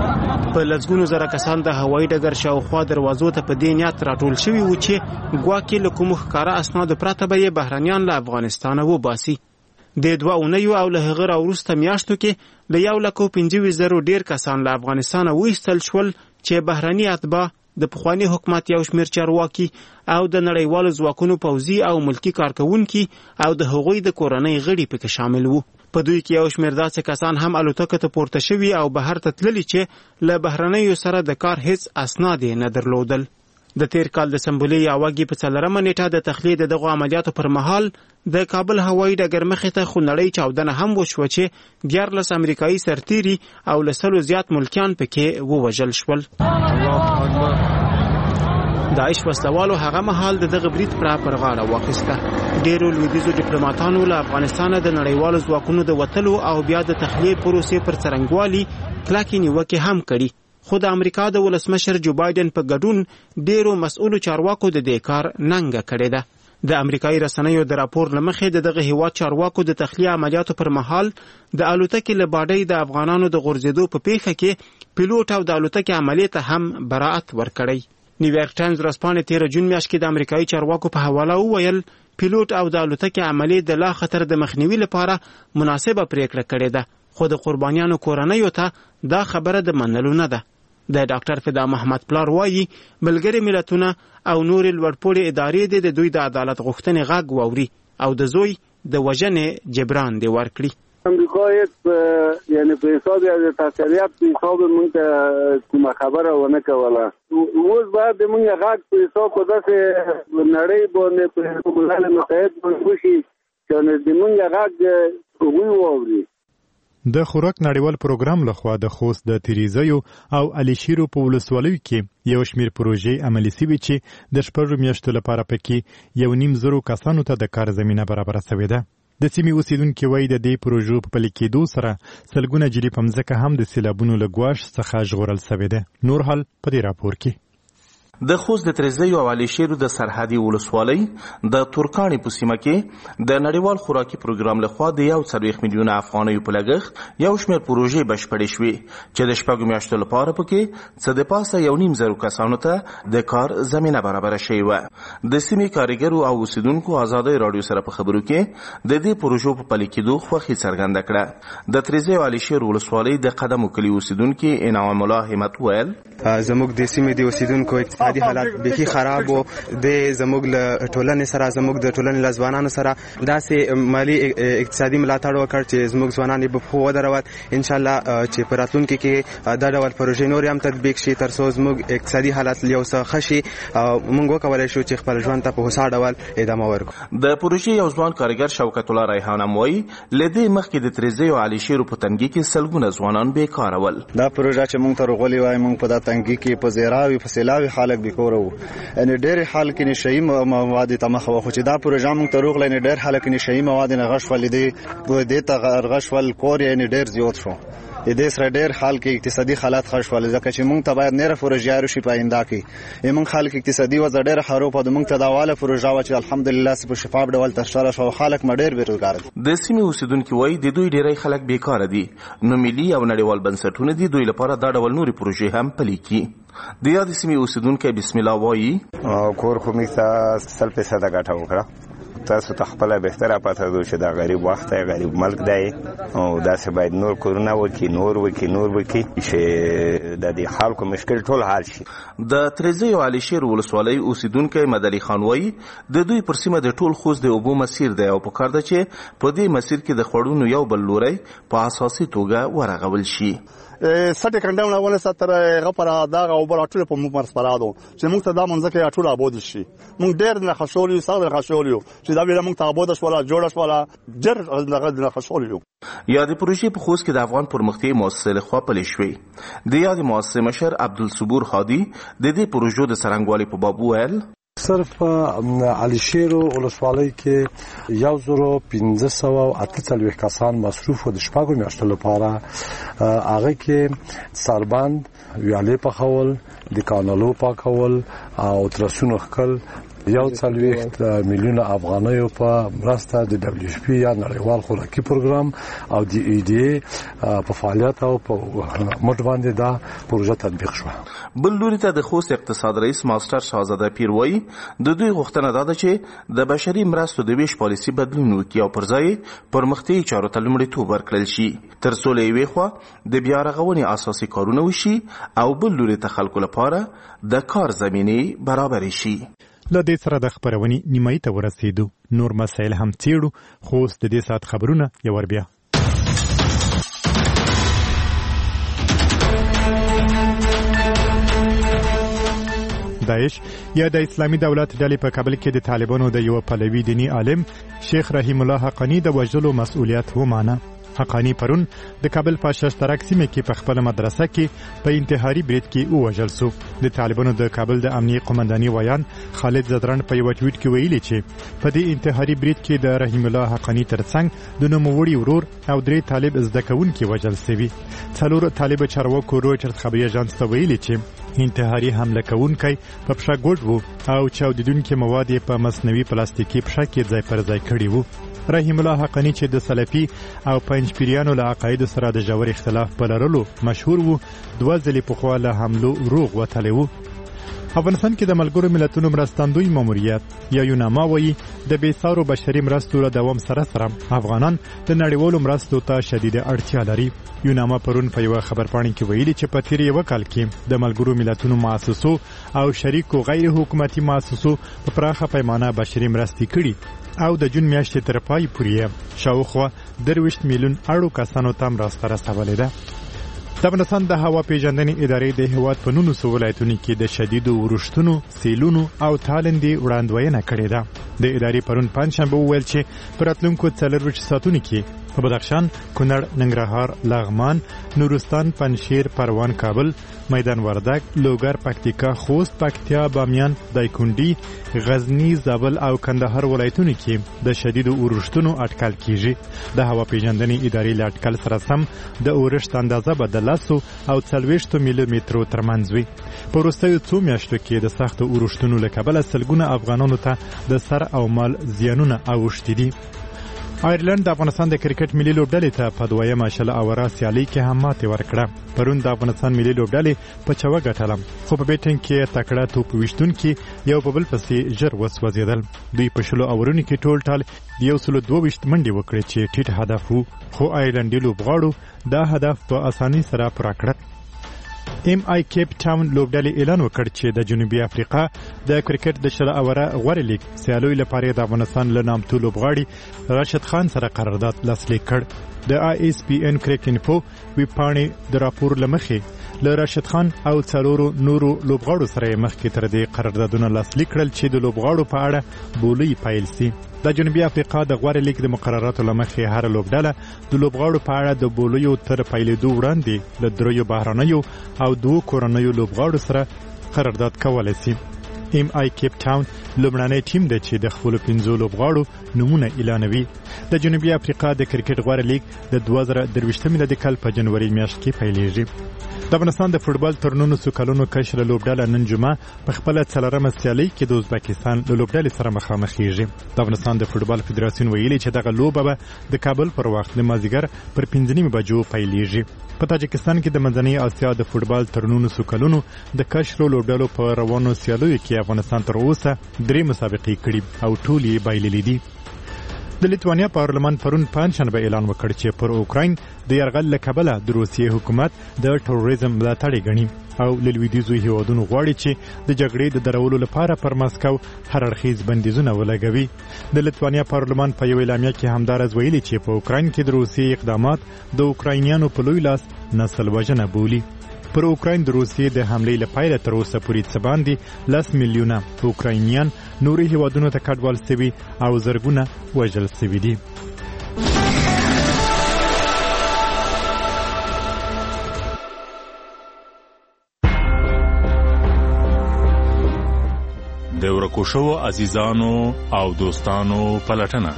په لسګونو زره کسان د هوایي ډګر شاوخوا دروازو ته په دې نیت راټول شوي وو چې ګواکې له کومو ښکاره اسنادو پرته به یې بهرنیان له افغانستانه وباسي. د دوه اونیو او له هغه راوروسته میاشتو کې له یو لکو پنځه ویشت زرو ډېر کسان له افغانستانه وایستل شول چې بهرني اتباع، د پخواني حکومت یو شمېر چارواکي او د نړیوالو ځواکونو پوځي او ملکي کارکوونکي او د هغوی د کورنۍ غړي پکې شامل وو. په دوی کې یو شمېر داسې کسان هم الوتکه ته پورته شوي او بهر ته تللي چې له بهرنیو سره د کار هیڅ اسناد یې نه درلودل. د تیر کال د سنبلې یاوګي په څلورمه نیټه د تخلیه د دغو عملیاتو پر مهال د کابل هوایي ډګر مخې ته خونړۍ چاودنه هم وشوه چې دیارلس امریکایي سرتیري او له سلو زیات ملکیان پکې ووژل شول. داعش وسلوالو هغه مهال د دغه برید پر غاړه واخیسته. ډېرو لویدیځو ډیپلوماټانو له افغانستانه د نړیوالو ځواکونو د وتلو او بیا د تخلیې پروسې پر څرنګوالي کلکې نیوکې هم کړي، خو د امریکا د ولسمشر جو بایدن په ګډون ډېرو مسؤلو چارواکو د دې کار ننګه کړې ده. د امریکایي رسنیو د راپور له مخې د دغه هیواد چارواکو د تخلیه عملیاتو پر مهال د الوتکې له باډۍ د افغانانو د غورځېدو په پیښه کې پیلوټ او د الوتکې عملې ته هم براءت ورکړی. نیویارک ټایمز ورځپاڼې تېره جون میاشت کې د امریکایي چارواکو په حواله وویل پیلوټ او د الوتکې عملې د لا خطر د مخنیوي لپاره مناسبه پریکړه کړې ده، خو د قربانیانو کورنیو ته دا خبره د منلو نه ده. د ډاکټر فدا محمد پلار وایي ملګري ملتونه او نورې لوړپوړې ادارې دې د دوی د عدالت غوښتنې غږ واوري او د زوی د وژنې جبران دې ورکړي. امریکا هیڅ یعنی په حساب یا د تاثیرات په حساب موږ ته کومه خبره ونه کوله. اوس باید موږ غږ په حساب په داسې نړۍ باندې په ملل متحد باندې وشي چې د موږ غږ هغوی واوري. د خوراک نړیوال پروګرام لخوا د خوست د تیریزیو او علیشیرو په ولسوالیو کې یو شمیر پروژې عملي سوي چې د شپږو میاشتو لپاره پکې یو نیم زرو کسانو ته د کار زمینه برابره سوې ده. د سیمې اوسیدونکي وایي د دې پروژو په پلي کېدو سره سلګونه جري په مځکه هم د سیلابونو له ګواښ څخه ژغورل سوې ده. نور حال په دې راپور کې. د خوست د تریزیو او علیشیرو د سرحدي ولسوالۍ د تورکاڼي په سیمه کې د نړیوال خوراکي پروګرام لخوا د یو څلوېښت میلیونه افغانیو په لګښت یو شمېر پروژې بشپړې شوې چې د شپږو میاشتو لپاره پکې څه د پاسه یو نیم زرو کسانو ته د کار زمینه برابره شوې وه. د سیمې کارګرو او اوسیدونکو ازادۍ راډیو سره په خبرو کې د دې پروژو په پلي کېدو خوښي څرګنده کړه. د تریزیو او علیشیرو ولسوالۍ د قدمو کلي اوسیدونکي انعام الله همت ویل زموږ د سیمې د اوسیدونکو اقتصادي حالات بیخي خراب وو. د زموږ له ټولنې سره زموږ د ټولنې له ځوانانو سره داسې مالي اقتصادي ملاتړ وکړ چې زموږ ځوانان یې په پښو ودرول. انشاءالله چې په راتلونکي کې دا ډول پروژې نورې هم تطبیق شي تر څو زموږ اقتصادي حالات یو څه ښه شي او موږ وکولی شو چې خپل ژوند ته په هوسا ډول ادامه ورکړو. د پروژې یو ځوان کارګر شوکت الله ریحان هم وایي له دې مخکې د تریزیو او علیشیرو په تنګي کې سلګونه ځوانان بېکاره ول. دا پروژه چې موږ ته راغلې وای موږ په دا تنګي کې په زیراوي په سیلاوي خلک بېکوره وو. یعنې ډېرې خلک یې نشهیي موادو ته مخه وه، خو چې دا پروژه موږ ته راغله یعنې ډېر خلک نشهیي مواد نه غش ول. دې ته غش ول کور یعنې ډېر زیات شو. د دې سره ډېر خلک اقتصادي حالات ښه شول ځکه چې موږ ته باید نوره پروژه جاري شي په آینده کې. موږ خلک اقتصادي وضع ډېره خراب وه. موږ ته دا اوله پروژه وه چې الحمدلله په شفاف ډول ترسره شوه. خلک مو ډېر بېروزګاره دي. د سیمې اوسیدونکي وایي د دوی ډېری خلک بېکاره دي، نو ملي او نړیوال بنسټونه دي دوی لپاره دا ډول نورې پروژې هم پلي کړي. د یادې سیمې اوسیدونکی بسم الله وایي کور خو موږ ته سل فیصده ګټه وکړه. تاسو ته خپله بهتره پته ده چې دا غریب وخت دی، غریب ملک دی او داسې باید نور کورونه وکړي نور وکړي نور وکړي چې د دې خلکو مشکل ټول حل شي. د تریزیو او علیشیر ولسوالۍ اوسیدونکی مدلي خان وایي د دوی پر سیمه د ټول خوست د اوبو مسیر دی او پکار ده چې په دې مسیر کې د خوړونو یو بل لوری په اساسي توګه ورغول شي. سټ کنډاونه ول ستر غپره دا او بل ټول په موږ مرسپرادو چې موږ ته دا منځکه ټول آباد شي. موږ ډېر نه خښولیو سره خښولیو چې دا ویل موږ ته آباد شولا جوړ شولا ډېر نه خښولیو. یادې پروژې په خوست کې د افغان پرمختیایي مؤسسې لخوا پلي شوې. د یادې مؤسسې مشر عبدالصبور هادي د دې پروژو د څرنګوالي په باب وویل صرف علیشیر ولسوالۍ کې یو زرو پنځه سوه او اته څلوېښت کسان مصروف و د شپږو میاشتو لپاره. هغه کې سربند، ویالې پخول، د کانالو پاکول او ترسونو ښکل، یو څلوېښت میلیونه افغانیو په مرسته د دبليو اف پی یا نړیوال خوراکي پروګرام او د ای ډي ای په فعالیت او په مټ باندې دا پروژه تطبیق شوه. بل لوري ته د خوست اقتصاد رئیس ماستر شاهزاده پیر وایي د دوی غوښتنه دا ده چې د بشري مرستو د ویش پالیسي بدلون وکړي او پر ځای پرمختیایي چارو ته لومړیتوب ورکړل شي تر څو له یوې خوا د بیا رغونې اساسي کارونه وشي او بل لوري ته خلکو لپاره د کار زمینې برابرې شي. له دې سره د خبرونې نیمایي ته ورسېدو. نور مسایل هم څېړو خو اوس د دې ساعت خبرونه یو ور بیا. داعش یا د اسلامي دولت ډلې په کابل کې د طالبانو د یو پلوي دینی عالم شیخ رحیم الله حقانی د وژلو مسؤلیت ومانه. حقانی پرون د کابل په ششترک سیمه کې په خپل مدرسه کې په انتحاري برید کې ووژل شو. د طالبانو د کابل د امنیي قومنداني ویان خالد زدران په یو ټویټ کې ویلي چې په دې انتحاري برید کې د رحیم الله حقانی ترڅنګ د نوموړي ورور او درې طالب زده کوونکي وژل شوي. څلور طالب چارواکو رويټرز خبري اژانس ته ویلي چې انتحاري حمله کوونکی په پښه ګوډ وو او چاودیدونکي مواد په مصنوعي پلاستیکي پښه کې ځای پر ځای کړي وو. رحیم الله حقانی چې د سلفي او پنځ پیریانو له عقاید سره د جوړ اختلاف په لرلو مشهور وو دوه ځلې په خوا له حملو روغ وتلی وو. افغانستان کې د ملګرو ملتونو مرستندوی ماموریت یا یوناما وایي د بېسارو بشري مرستو له دوام سره سره افغانان د نړیوالو مرستو ته شدیده اړتیا لري. یوناما پرون په یو خبرپاڼه کې ویلي چې په تیر یو کال کې د ملګرو ملتونو مؤسسو او شریکو غیر حکومتي مؤسسو په پراخه پیمانه بشري مرستې کړي او د جون میاشتې تر پای پورې شاوخوا درویشت میلیون اړو کسانو ته مرسته رسولې ده. د افغانستان د هوا پیژندنې ادارې د هیواد په نولسو ولایتونو کې د شدیدو ورښتونو، سیلونو او تالندې وړاندوینه کړې ده. د ادارې پرون پنجشنبه وویل چې په راتلونکو څلرویشت ساعتونو کې په بدخشان، کونړ، ننګرهار، لغمان، نورستان، پنجشیر، پروان، کابل، میدان وردګ، لوګر، پکتیکا، خوست، پکتیا، بامیان، دایکنډي، غزنی، زابل او کندهار ولایتونو کې د شدیدو ورښتونو اټکل کیږي. د هوا پیژندنې ادارې له اټکل سره سم د اورښت اندازه به د لسو او څلوېښتو میلي مترو ترمنځ وي. په وروستیو څو میاشتو کې د سختو اورښتونو له کبله سلګونه افغانانو ته د سر او مال زیانونه اوښتي دي. آیرلند د افغانستان د کرکټ ملي لوبډلې ته په دویمه شل اوره سیالۍ کې هم ماتې ورکړه. پرون د افغانستان ملي لوبډلې په چوه ګټله خو په بیټینګ کې تکړه توپ ویشتونکي یو په بل پسې ژر وسوځېدل. دوی په شلو اورونو کې ټول ټال د یو سلو دوه ویشت منډې وکړې چې ټیټ هدف وو خو آیرلندي لوبغاړو دا هدف په اسانۍ سره پوره کړ. ایم آی کیپ ټاون لوبډلې اعلان وکړ چې د جنوبي افریقا د کرکټ د شل اوره غوړې لیګ سیالیو لپاره د افغانستان له نامتو لوبغاړي راشد خان سره قرارداد لاسلیک کړ. د آی ایس پی ان کرک انفو ویبپاڼې د راپور له مخې له راشد خان او څلورو نورو لوبغاړو سره مخکې تر دې قراردادونه لاسلیک کړل چې د لوبغاړو په اړه بولي پیل سي. د جنوبي افریقا د غوړې لیګ د مقرراتو له مخې هر لوبډله د لوبغاړو په اړه د بولیو تر پیلېدو وړاندې له دریو بهرنیو او دوو کورنیو لوبغاړو سره قرارداد کولی سي. ایم آی کیپ ټاون لومړنی ټیم دی چې د خپلو پنځو لوبغاړو نومونه اعلانوي. د جنوبي افریقا د کرکټ غوړې لیګ د دوه زره درویشتم میلادي کال په جنوري میاشت کې پیلېږي. د افغانستان د فوټبال تر نولسو کلونو کشره لوبډله نن جمعه په خپله څلورمه سیالۍ کې د ازبکستان له لوبډلې سره مخامخېږي. د افغانستان د فوټبال فدراسیون ویلي چې دغه لوبه به د کابل پر وخت د مازدیګر پر پنځه نیمې بجو پیلېږي. په تاجکستان کې د منځنۍ اسیا د فوټبال تر نولسو کلونو د کشرو لوبډلو په روانو سیالیو کې افغانستان تر اوسه درې مسابقې کړي او ټول یې بایللې دي. د لیتوانیا پارلمان پرون پنجشنبه اعلان وکړ چې پر اوکراین د یرغل له کبله د روسیې حکومت د ټروریزم ملاتړ ګڼي او له لویدیځو هیوادونو غواړي چې د جګړې د درولو لپاره پر مسکو هر اړخیز بندیزونه ولګوي. د لیتوانیا پارلمان په یو اعلامیه کې همدارز ویلي چې په اوکراین کې د روسیې اقدامات د اوکراینیانو په لوی لاس نسل وژنه بولي. پر اوکراین د روسیې د حملې له پیله تر اوسه پورې څه باندې لس میلیونه اوکراینیان نورو هیوادونو ته کډوال سوي او زرګونه وژل سوي دي. د ورکو شوو عزیزانو او دوستانو پلټنه.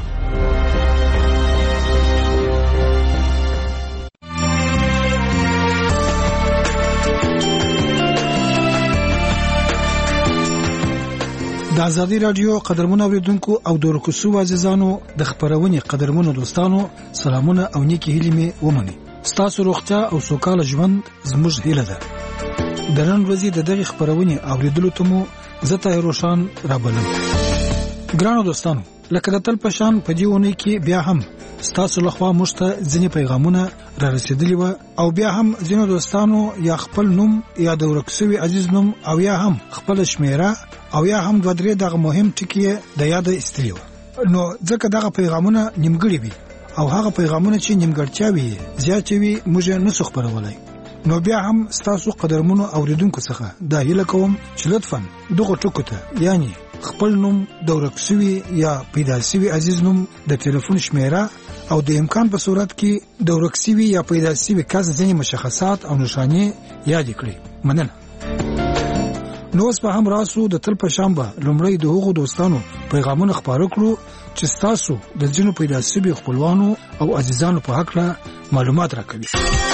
د ازادي رادیو قدرمنو اوریدونکو او د رکوسو عزیزانو د خبرونې قدرمنو دوستانو سلامونه او نیکی هیلې مې ومني. ستاسو روغتیا او سوکاله ژوند زموږ هیله ده. د نن ورځې د دغه خبرونې اوریدلو ته مو زه طاهر روشان رابلم. ګرانو دوستانو، لکه د تل پشان په دې ونې کې بیا هم ستاسو لخوا موږ ته ځینې پیغامونه را رسیدلي وو او بیا هم ځینو دوستانو یا خپل نوم یا د ورک شوي عزیز نوم او یا هم خپل شمیره او یا هم دوه درې دغه مهم ټکي د یاد ایستلي وو. نو ځکه دغه پیغامونه نیمګړي وي او هغه پیغامونه چې نیمګړتیاوي زیات وي موږ نه څه خبرولای. نو بیا هم ستاسو قدرمنو اوریدونکو څخه دا هیله کوم چې لطفاً دغه ټکو ته یعنی خپل نوم د ورک شوي یا پیدا شوي عزیز نوم د ټلیفون شمیره او د امکان په صورت کې د ورک شوي یا پیدا شوي کس ځینې مشخصات او نښانې یاد کړئ. مننه. نو اوس به هم راسو د تل په شان به لومړی د هغو دوستانو پیغامونه خپاره کړو چې ستاسو د ځینو پیدا شوي خپلوانو او عزیزانو په هکله معلومات راکوي.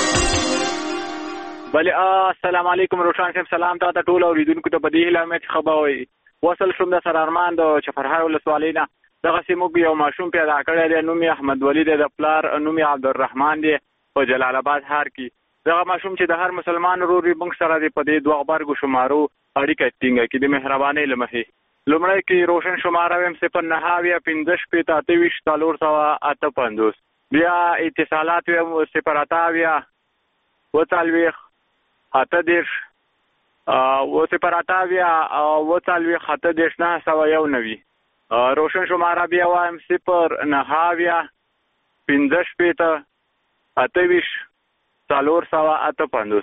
بله السلام علیکم روشان صاحب، سلام تا ته ټول اوریدونکو ته په دې هیله مې خبروي وصل شوم د سر ارمان د چفرهار ولسوالۍ نه. دغسې موږ یو ماشوم پیدا کړی دی، نوم یې احمد ولی دی، د پلار نوم یې عبدالرحمن دی په جلال آباد ښار کې. دغه ماشوم چې د هر مسلمان ورور وي موږ سره دی په دې دوه غبرګو شمارو اړیکه ټینګه کړي د مهربانۍ له مخې. لومړی کې روشن شماره ویم صفر نهه اویا پنځه شپېته اته ویشت څلور سوه اته پنځوس. بیا اتصالات ویم صفر اته اویا اوه څلوېښت اته دېرش اوه صفر اته اویا اوه څلوېښت اته دېرش نهه سوه یو نوي. روشن شماره بیا وایم صفر نهه اویا پنځه شپېته اته ویشت څلور سوه اته پنځوس.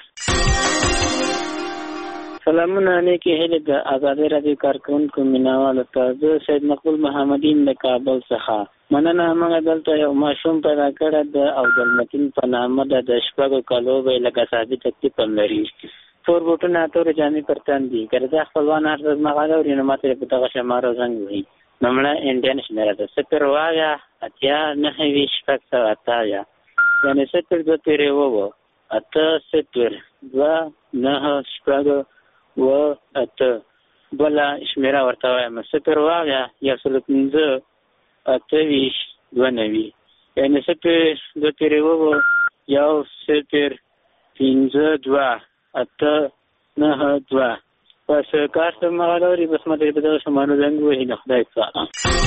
سلامونه نیکې هیلې د ازادۍ راډیو کارکوونکو مینهوالو ته. زه سید مقبول محمدین د کابل څخه. مننه. موږ دلته یو ماشوم پیدا کړی د عبدالمتین په نامه ده. د شپږو کالو به لکه ثابت تکلیف هم لري. تور بوټونه تورې جامې پر تن دي. که د خپلوان هر ورځ مغاله اوري نو ماته په دغه شماره زنګ وهي. نمړه انډین شمیره ده صفر اوه اویا اتیا نهه ویشت شپږ سوه اته اویا، یعنې صفر دوه تېرې اووه اته صفر دوه نهه شپږ اوه اته. بله شمیره ورته وایم صفر اوه اویا یو سلو پنځه اته ویشت دوه نوي، یعنې صفر دوه تېرې اووه یو صفر پنځه دوه اته نهه دوه. بس کار ته مغاله اوري بس ماته په دغه شمارو زنګ وهي. د خدای څخه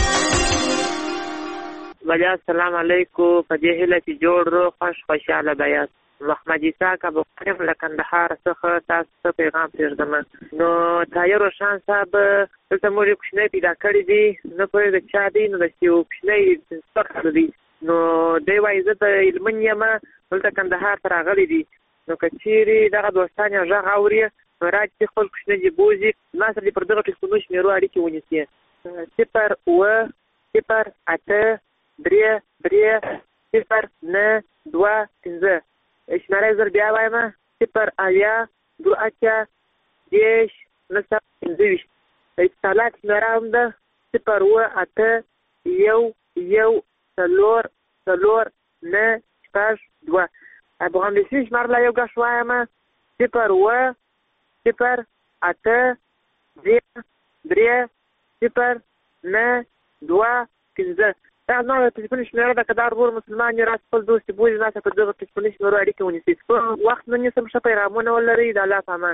بجا السلام علیکم. په دې هیله چې جوړ روغ خوش خوشحاله به یاست. محمد عیسی کابل له کندهار څخه تاسو ته پیغام پرېږدم. نو طاهر روشان صاحب دلته موږ یو کوچنی پیدا کړی دی، نه پوهېږم چا دی، نو داسې یو کوچنی څه کار دی. نو دی وایي زه د هلمند یم، دلته کندهار ته راغلی دی. نو که چیرې دغه دوستان یو غږ اوري نو راځي خپل کوچنی دې بوځي، ما سره دې پر دغه ټلیفونو شمېرو اړیکې ونیسي. صفر اوه صفر اته درې درې صفر نه دوه پنځه. شمېره زر بیا وایم صفر اویا دوه اتیا دېرش نهه سوه پنځه ویشت. اتصالات شمېره هم ده صفر اوه اته یو یو څلور څلور نه شپږ دوه. افغانستان شمېره لا یو ګش وایم صفر اوه صفر اته درې درې صفر نه دوه پنځه. دا زما د ټلیفون شمېره ده. که دا ورور مسلمان یې راس خپل دوست یې بولي ناسته په دغه ټلیفوني شمېرو اړیکې ونیسي. وخت نه نیسم، ښه پیغامونه ولرئ. د الله په امان.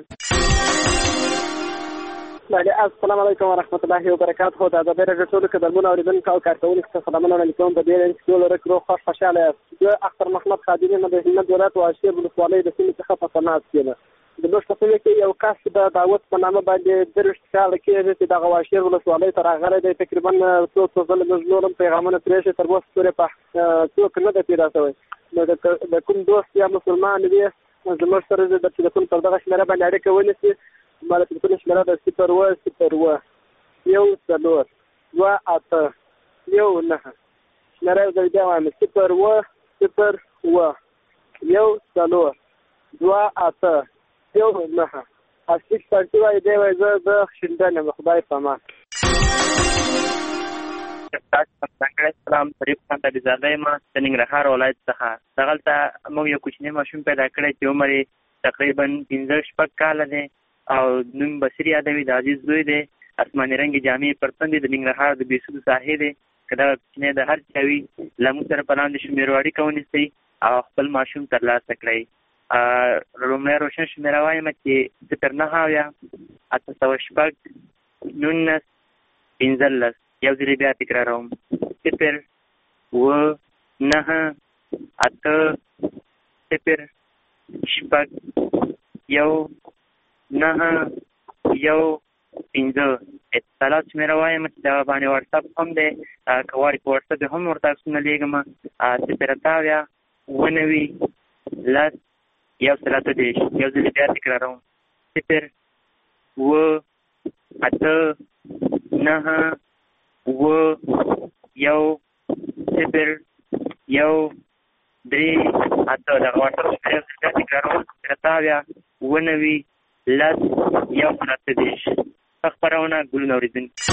السلام علیکم ورحمت الله وبرکاته. د ازادۍ راډیو ټولو قدرمنو اورېدونکو او کارکوونکو ته سلامونه وړاندې کوم. په دې ورځ کې ټول روغ روغ خوش خوشحاله یاست. زه اختر محمد خادمي نه د هلمند ولایت واشیر ولسوالۍ د سیمې څخه په تماس کې یم. د لوست په سیمه کې یو کس د داوود په نامه باندې دېرش کاله کېږي چې دغه واشیر ولسوالۍ ته راغلی دی. تقریبا څو څو ځله موږ نور هم پیغامونه ترې شي، تر اوسه پورې په څوک نه ده پیدا شوی. نو د کوم دوست یا مسلمان وي زموږ سره د ټلیفون پر دغه شمېره باندې اړیکه ونیسي. زما د ټلیفون شمېره ده صفر اوه صفر اوه یو څلور دوه اته یو نهه. شمېره یو ځل بیا وایم صفر اوه صفر اوه یو څلور دوه اته یو نهه. اصلي پارټي وایي دی وایي زه د شینډن یم. خدای په امان. سلام شریف خان تبیزاده یم د ننګرهار ولایت څخه. دغلته موږ یو کوچنی ماشوم پیدا کړی چې عمر یې تقریبا پنځه شپږ کاله دی او نوم بصیر یادوي. د عزیز زوی دی آسماني رنګ جامې پر تن دي د ننګرهار د بېسودو ساحې دی که دغه کوچنی د هر چا وي له موږ سره په لاندې شمېرو اړیکه ونیسئ او خپل ماشوم ترلاسه کړئ. لومړی روشن شمېره وایم چې صفر نهه اویا اته سوه شپږ نولس پنځلس. یو ځلې بیا تکراروم صفر اوه نهه اته صفر شپږ یو نهه یو پنځه. اتصالات شمېره وایم چې دغه باندې واټساپ هم دی، که غواړئ په واټساپ یې هم ورته عکسونه لېږم. صفر اته اویا اوه نوي لس یو سل اته دېرش. یو ځلې بیا تکراروم صفر اوه اته نهه اوه یو صفر یو درې اته. دغه واټساپ شمېره یو ځل بیا تکراروم صفر اته اویا اوه نوي لس یو سل اته دېرش. خبرونه ګلونه اورېدونکي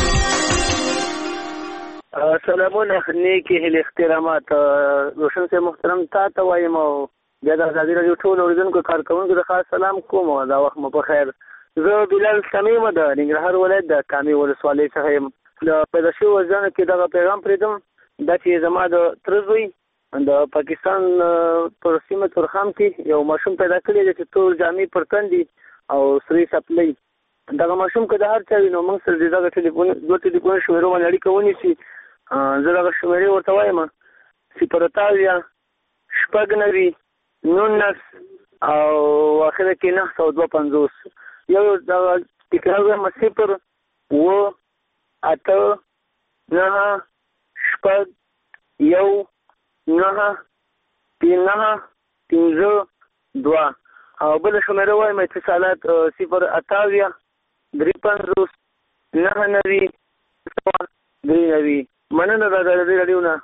سلامونه، نیکې هیلې احترامات. روشن صاحب محترم تا ته وایم او بیا د ازادي راډیو ټولو اورېدونکو کارکوونکو د خاص سلام کوم. دا وخت مو په خیر. زه بلال سمیع یم د ننګرهار ولایت د کامې ولسوالۍ څخه یم. د پیدا شوي وژنو کې دغه پیغام پرېږدم دا چې زما د تره زوی د پاکستان پر سیمه تورخم کې یو ماشوم پیدا کړی دی چې تور جامې پر تن دي او سرې څپلۍ. دغه ماشوم که د هر چا وي نو موږ سره د دغه ټلیفون دوه ټلیفون شمېرو باندې اړیکه ونیسي. زه دغه شمېرې ورته وایم صفر اته اویا شپږ نوي نولس او اخره کې نهه سوه دوه پنځوس. یو دغه تکرار وایم صفر اوه اته نهه شپږ یو نهه نهه پنځه دوه. او بله شمېره وایم اتصالات صفر اته اویا درې پنځوس نهه نوي سوه درې نوي. مننه د ازادي راډیو نه.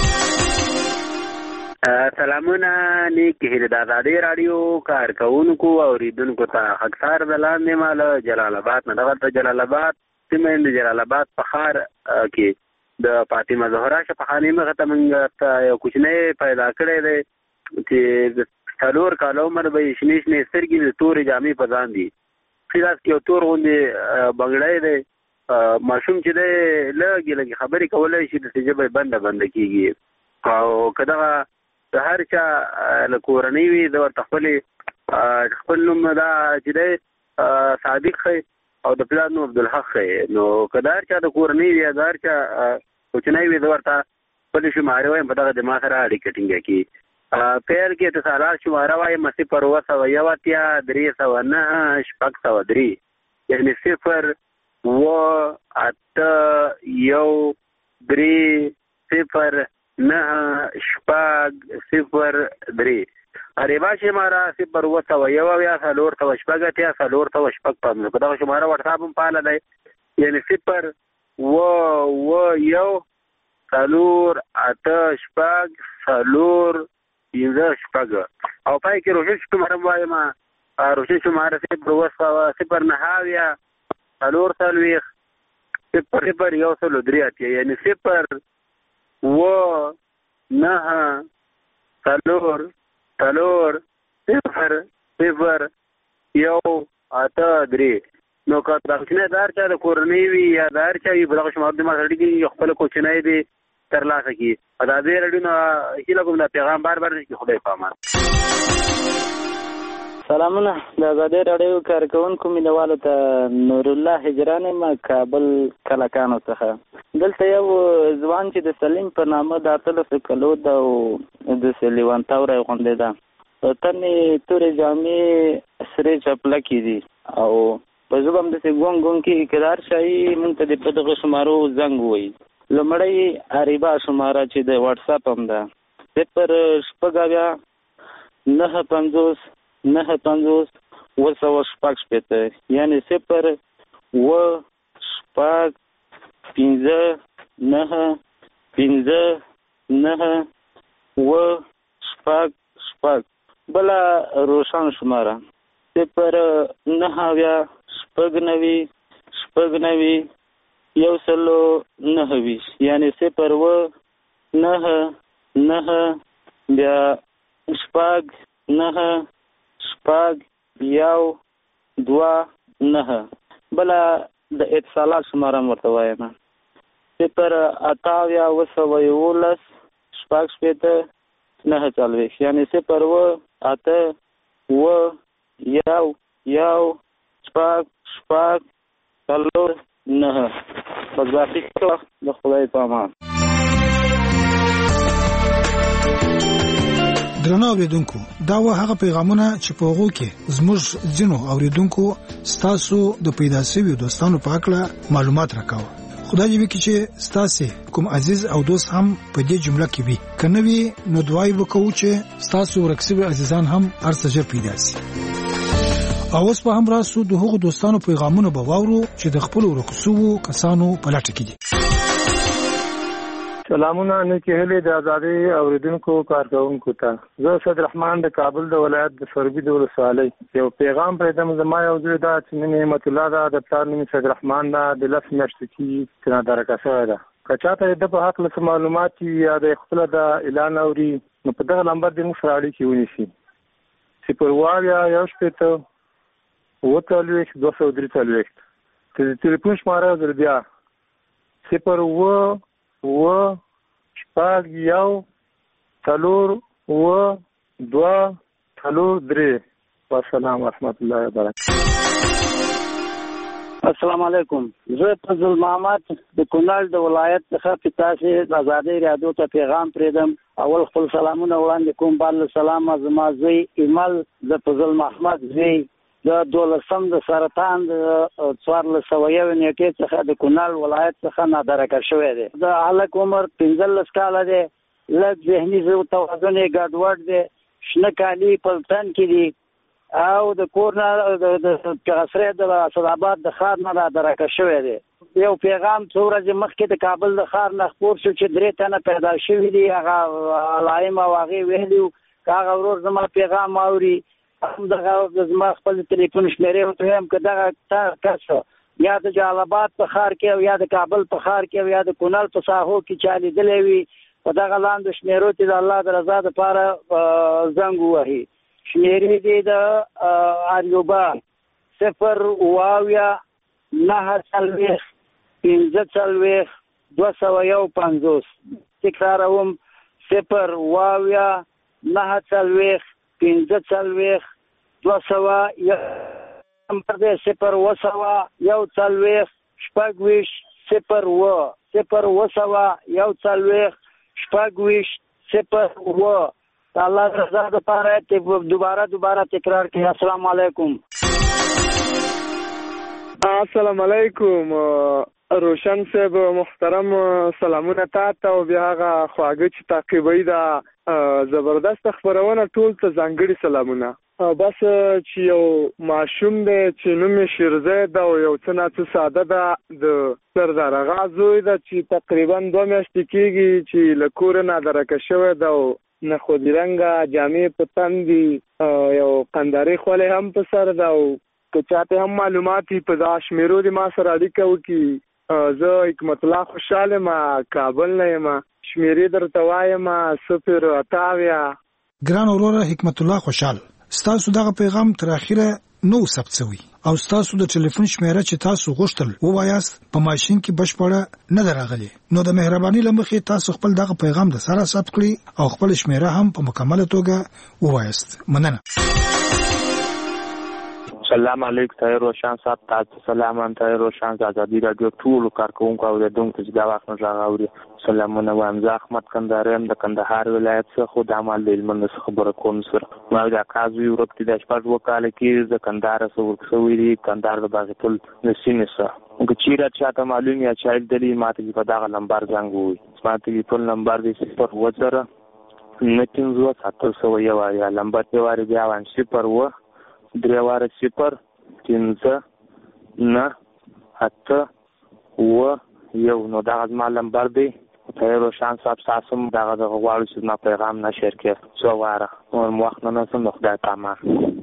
سلامونه، نیکې هیلې د ازادي راډیو کارکوونکو او اورېدونکو ته. خاکسار د لاندې ما له جلال آباد نه. دغلته جلال آباد سیمه د جلال آباد په ښار کې د فاطمه زهرا شفاخانې مخې ته موږ ته یو کوچنی پیدا کړی دی چې د څلور کاله عمر به یې شنې شنې سترګې د تورې جامې په ځان دي. ښي لاس کې یو تور غوندې بنګړی دی. ماشوم چې دی لږې لږې خبرې کولی شي داسې ژبه یې بنده بنده کېږي. او که دغه د هر چا له کورنۍ وي زه ورته خپلې خپل نوم دا چې دی صادق ښی او د پلار نوم عبدالحق ښی. نو که د هر چا د کورنۍ وي یا د هر چا کوچنی وي زه ورته خپلې شمارې وایم په دغه د ما سره اړیکه ټینګه کړي. پیل کې اتصالات شماره وایم صفر اوه سوه یو اتیا درې سوه نهه شپږ سوه درې. یعنې صفر اوه اته یو درې صفر نهه شپږ صفر درې. غریبا شماره صفر اوه سوه یو اویا څلور سوه شپږ اتیا څلور سوه شپږ پنځوس. په دغه شماره واټساپ هم فعاله دی. یعنې صفر اوه اوه یو څلور اته شپږ څلور پنځه شپږ. او پای کې روشن شماره هم وایم روشن شماره صفر اوه سوه صفر نهه اویا څلور څلوېښت صفر صفر یو سل درې اتیا. یعنې صفر اوه نهه څلور څلور صفر صفر یو اته درې. نو که دا کوچنی د هر چا د کورنۍ وي یا د هر چا وي په دغه شماره د ما سره اړیکې خپله کوچنی دی ترلاسه کړي. ازادي راډیو نه هیله کوم دا پیغام بار بار چې خدای په امان. سلامونه، د ازادي راډیو کارکوونکو مینوالو ته نور الله هجران یم کابل کلکانو څخه. دلته یو ځوان چې د سلیم په نامه د اتلسو کلو ده او داسې لیوانتاو راغونډې ده. په تن یې تورې جامې سرې چپلکې دي او په ژبه هم داسې ګونګ ګونګ کېږي. که د هر شی مونږ ته د په دغه شمارو زنګ ووایي. لومړی اریبا شماره چې د واټساپ هم ده صفر شپږ اویا نهه پنځوس نهه پنځوس اوه سوه شپږ شپېته. یعنې صفر اوه شپږ پنځه نهه پنځه نهه اوه شپږ شپږ. بله روشن شماره صفر نهه اویا شپږ نوي شپږ نوي یو سلو نهه ویشت. یعنې صفر اوه نهه نهه بیا شپږ نهه شپږ یو دوه نهه. بله د اتصالات شماره ورته وایم صفر اته اویا اوه سوه یولس شپږ شپېته نهه څلوېښت یعنې صفر اوه اته اوه یو یو شپږ شپږ څلور نهه بس باقي وخت د خدای په امان. درنو اوریدونکو دا و هغه پیغامونه چې په هغو کې زموږ ځینو اوریدونکو ستاسو د پیدا شویو دوستانو په اړه معلومات راکاوه. خدای دې وکړي چې ستاسو کوم عزیز او دوست هم په دې جمله کې وي. که نه وي نو دعای وکړو چې ستاسو ورکسوي عزیزان هم هر څه ژر پیدا شي. او اوس په هم راسو د هغو دوستانو پیغامونه به واورو چې د خپلو ورکسوو کسانو په لټه کې دي. سلامونه نیکې هیلې د ازادۍ اوریدونکو کارکوونکو ته. زه سید رحمان د کابل د ولایت د سوربي د ولسوالۍ یو پیغام پرېږدم. زما یو زوی ده چې نوم یې نعمت الله ده، د پلار نوم یې سید رحمان ده، د لس میاشتو کې چې نادرکه شوی ده. که چاته د په هکله څه معلومات وي یا د خپله د اعلان اوري نو په دغه نمبر دې موږ سره اړیکې ونیسي. صفر اوه اویا یو شپېته اووه څلوېښت دوه سوه درې څلوېښت. د تلیفون شماره زر بیا صفر اوه اوه شپږ یو څلور اوه دوه څلور درې. والسلام ورحمة الله وبرکاته. السلام علیکم. زه فضل محمد د کونړ د ولایت څخه په تاسو د ازادۍ رادیو ته پیغام پرېږدم. اول خپل سلامونه وړاندې کوم. بل سلام زما زوی ایمل د فضل محمد زوی د دولسم د سرطان د څوارلس سوه یو نیټې څخه د کونړ ولایت څخه نادرکه شوی دی. د هلک عمر پنځلس کاله دی، لږ ذهني توازن یې ګډوډ دی، شنه کالي په تن کې دي او د کور نه د قصرې د اسداباد د ښار نه نادرکه شوی دی. یو پیغام څو ورځې مخکې د کابل د ښار نه خپور شو چې درې تنه پیدا شوي دي. هغه علایم او هغې ویلي وو که هغه ورور زما پیغام اوري هم دغه زما خپل تلیفون شمېرې ورته وایم که دغه کس یا د جلال آباد په ښار کې او یا د کابل په ښار کې او یا د کونړ په ساحو کې چا لیدلی وي په دغه لاندې شمېرو کې د الله د رضا دپاره زنګ ووهي. شمېرې دي د اریوبا صفر اوه اویا نهه څلوېښت پنځه څلوېښت دوه سوه یو پنځوس. تکراروم صفر اوه اویا نهه څلوېښت پنځه څلوېښت دوه سوه یو نمبر دی صفر اوه سوه یو څلوېښت شپږ ویشت صفر اوه صفر اوه سوه یو څلوېښت شپږ ویشت صفر اوه. د الله د رضا دپاره دوباره دوباره تکرار کړئ. السلام علیکم. السلام علیکم روشن صاحب محترم، سلامونه تاته او بیا هغه خواږه چې تعقیبوي دا زبردست خبرونه ټول ته ځانګړي سلامونه. بس چې یو ماشوم دی چې نوم یې شیرزی ده او یو څه نه څه ساده ده، د سردار اغا زوی ده چې تقریبا دوه میاشتې کېږي چې له کوره نادرکه شوی ده او نخودي رنګه جامې په تن دي، یو قندارې خولې هم په سر ده او که چاته هم معلومات وي په دا شمېرو دې ما سره اړیکه وکړي. زه حکمت الله خوشحال یم، کابل نه یم، شمېرې درته وایم صفر اته اویا. ګران وروره حکمت الله خوشحال، ستاسو دغه پیغام تر اخره نو ثبت شوی او ستاسو د ټلیفون شمیره چې تاسو غوښتل ووایاست په ماشین کې بشپړه نه دراغلي، نو د مهرباني لمخې تاسو خپل دغه پیغام د سره ثبت کړئ او خپل شمیره هم په مکمله توګه ووایاست. مننه. سلام علیکم طاهر روشن صاحب، تاسو سلام ان طاهر روشن ازادي رادیو ټول کارکونکو او د دونکو چې دا وخت نه راغوري سلامونه وایم. زه احمد کندهاریم د کندهار ولایت څخه خو د عمل د علم څخه خبره کوم سره ما دا کاز وی ورته د شپږ وکاله کې د کندهار سره ورکوي دي کندهار د باغ ټول نسینه سره که چیرې چاته معلوم یا چایل دلی ماته په دغه نمبر زنګ وي ماته ټول نمبر دی صفر وزره نتینزو ساتل سو یو یا نمبر دی واره بیا وان صفر و درې واره صفر پنځه نه اته و یو نو دغه زما نمبر دی. طاهر روشن صاحب تاسو هم دغه د غواړو چې زما پیغام نشر کړئ څو واره نور وخت نه نسم نو خدای پامان.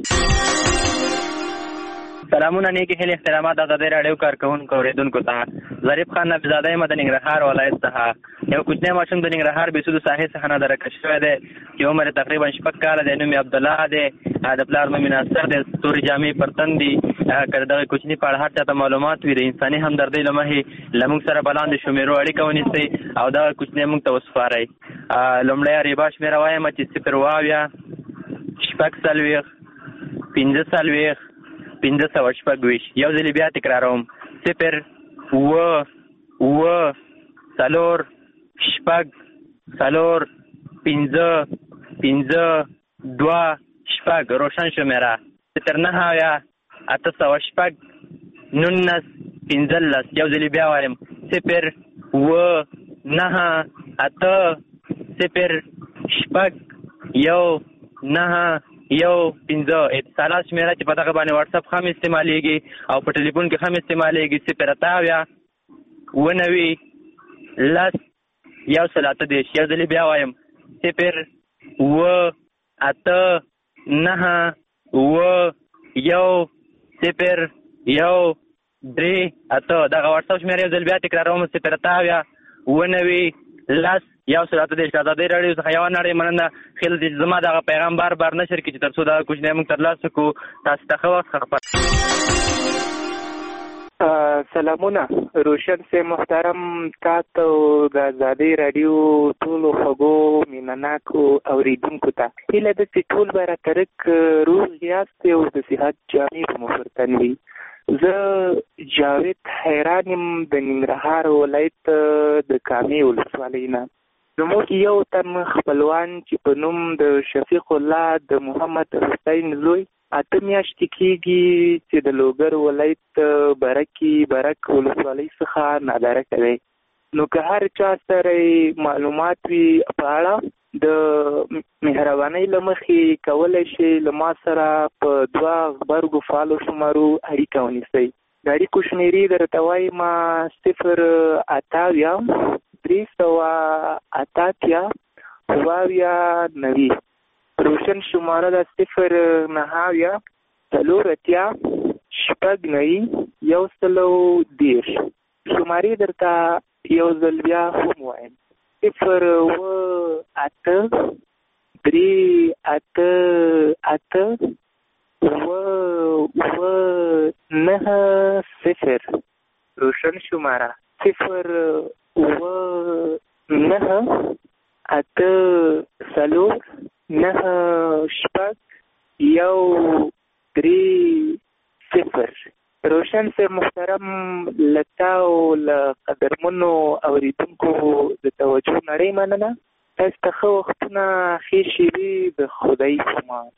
سلامونه نیکی هیله احترامات ازادي رادیو کارکونکو اوریدونکو ته ظریف خان نبیزاده یم د ننګرهار ولایت څخه. یو کوچنی ماشوم د ننګرهار بیسودو ساحې څخه نادرکه شوی دی چې عمر تقریبا شپږ کاله دی. نوم یې عبدالله دی، د پلار نوم یې ناصر دی، تورې جامې پر تن دي، که دغه کوچني په اړه هر چاته معلومات وي د انساني همدردۍ له مخې له موږ سره په لاندې شمیرو اړیکه ونیسئ او دغه کوچنی موږ ته وسپارئ. لومړی ریبا شمېره وایم چې صفر اووه اویا شپږ څلوېښت پنځه څلوېښت پنځه سوه شپږ ویشت. یو ځلې بیا تکراروم صفر اووه اووه څلور شپږ څلور پنځه پنځه دوه شپږ روشن شمېره. صفر نهه اویا اته سوه شپږ نولس پنځلس. یو ځلې بیا وایم صفر اووه نهه اته صفر شپږ یو نهه یو پنځه. اتصالات شمېره چې په دغه باندې واتساپ هم استعمالیږي او په ټلیفون کې هم استعمالیږي صفر اته اویا اووه نوي لس یو سل اته دېرش. یو ځلې بیا وایم صفر اووه اته نهه اووه یو صفر یو درې اته. دغه واتساپ شمېره یو ځل بیا تکراروم صفر اته اویا اووه نوي لس یو سل اته دېرش. ازادۍ راډیو څخه یوه نړۍ مننه. خیال دی چې زما دغه پیغام بار بار نشر کړي چې تر څو دغه کوچنی موږ ترلاسه کړو. تاسو ته ښه وخت. سلامونه روشن سے محترم تاسو د ازادۍ راډیو ټولو خوږو مینناکو اوریدونکو ته هیله ده چې ټول به راترک روغ یاست او د صحت جامې به مو پر تن وي. زه جاوید حیران یم د ننګرهار ولایت د کامې ولسوالۍ نه. زموږ یو تن خپلوان چې په نوم د شفیق الله د محمد حسین زوی اته میاشتې کېږي چې د لوګر ولایت برکي برک ولسوالۍ څخه ناداره کوي. نو که هر چا سره معلومات وي په اړه د مهربانۍ له مخې کولی شي له ما سره په دوه غبرګو فعالو شمارو اړیکه ونیسئ. د اړیکو شمېرې درته وایم صفر اته اویا درې سوه اته اتیا اووه اویا نوي. روشن شماره ده صفر نهه اویا څلور اتیا شپږ نوي یو سل او دېرش. شمارې درته یو ځل بیا هم وایم صفر اووه اته درې اته اته اووه اووه نهه صفر. روشن شماره صفر اووه نهه اته څلور نهه شپږ یو درې صفر. روشن سے محترم لتا او له قدرمنو اوریدونکو د توجه نړۍ مننه. تاسو ته ښه وختونه ښې شېبې د خدای پامان.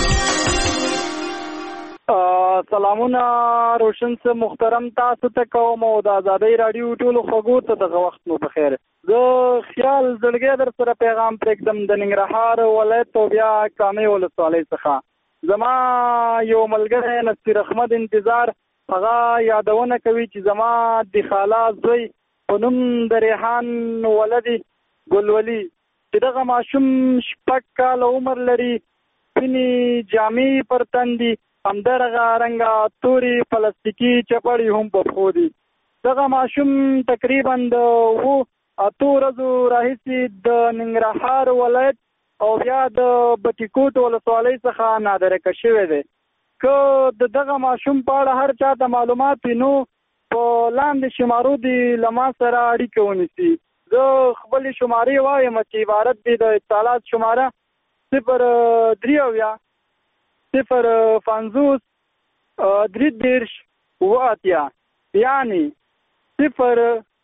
سلامونه روشن سے محترم تاسو ته کوم او د ازادۍ راډیو ټولو خوږو ته دغه وخت مو بخیر. زه خیال زړګی در سره پیغام پرېږدم د ننګرهار ولایت او بیا کامې ولسوالۍ څخه. زما یو ملګری نصیر احمد انتظار هغه یادونه کوي چې زما د خالا زوی په نوم د ریحان ولدي ګلولي چې دغه ماشوم شپږ کاله عمر لري، سپینې جامې پر تن دي، همدغه رنګه تورې پلاستیکي چپړې هم په پښو دي. دغه ماشوم تقریبا د اوو اتو ورځو راهیسې د ننګرهار ولایت او بیا د بټي کوټ ولسوالۍ څخه نادرکه شوی دی. که د دغه ماشوم په اړه هر چا ته معلومات وي نو په لاندې شمارو دې له ما سره اړیکه ونیسي. زه خپلې شمارې وایم چې عبارت دي د اتصالات شماره صفر درې اویا صفر پنځوس درې دېرش اووه اتیا، یعنې صفر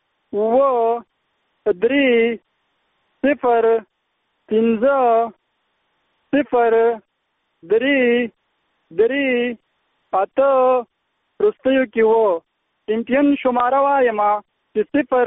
اووه درې صفر پنځه صفر درې درې اته وروستیو کې و. چمپیون شماره وایم چې صفر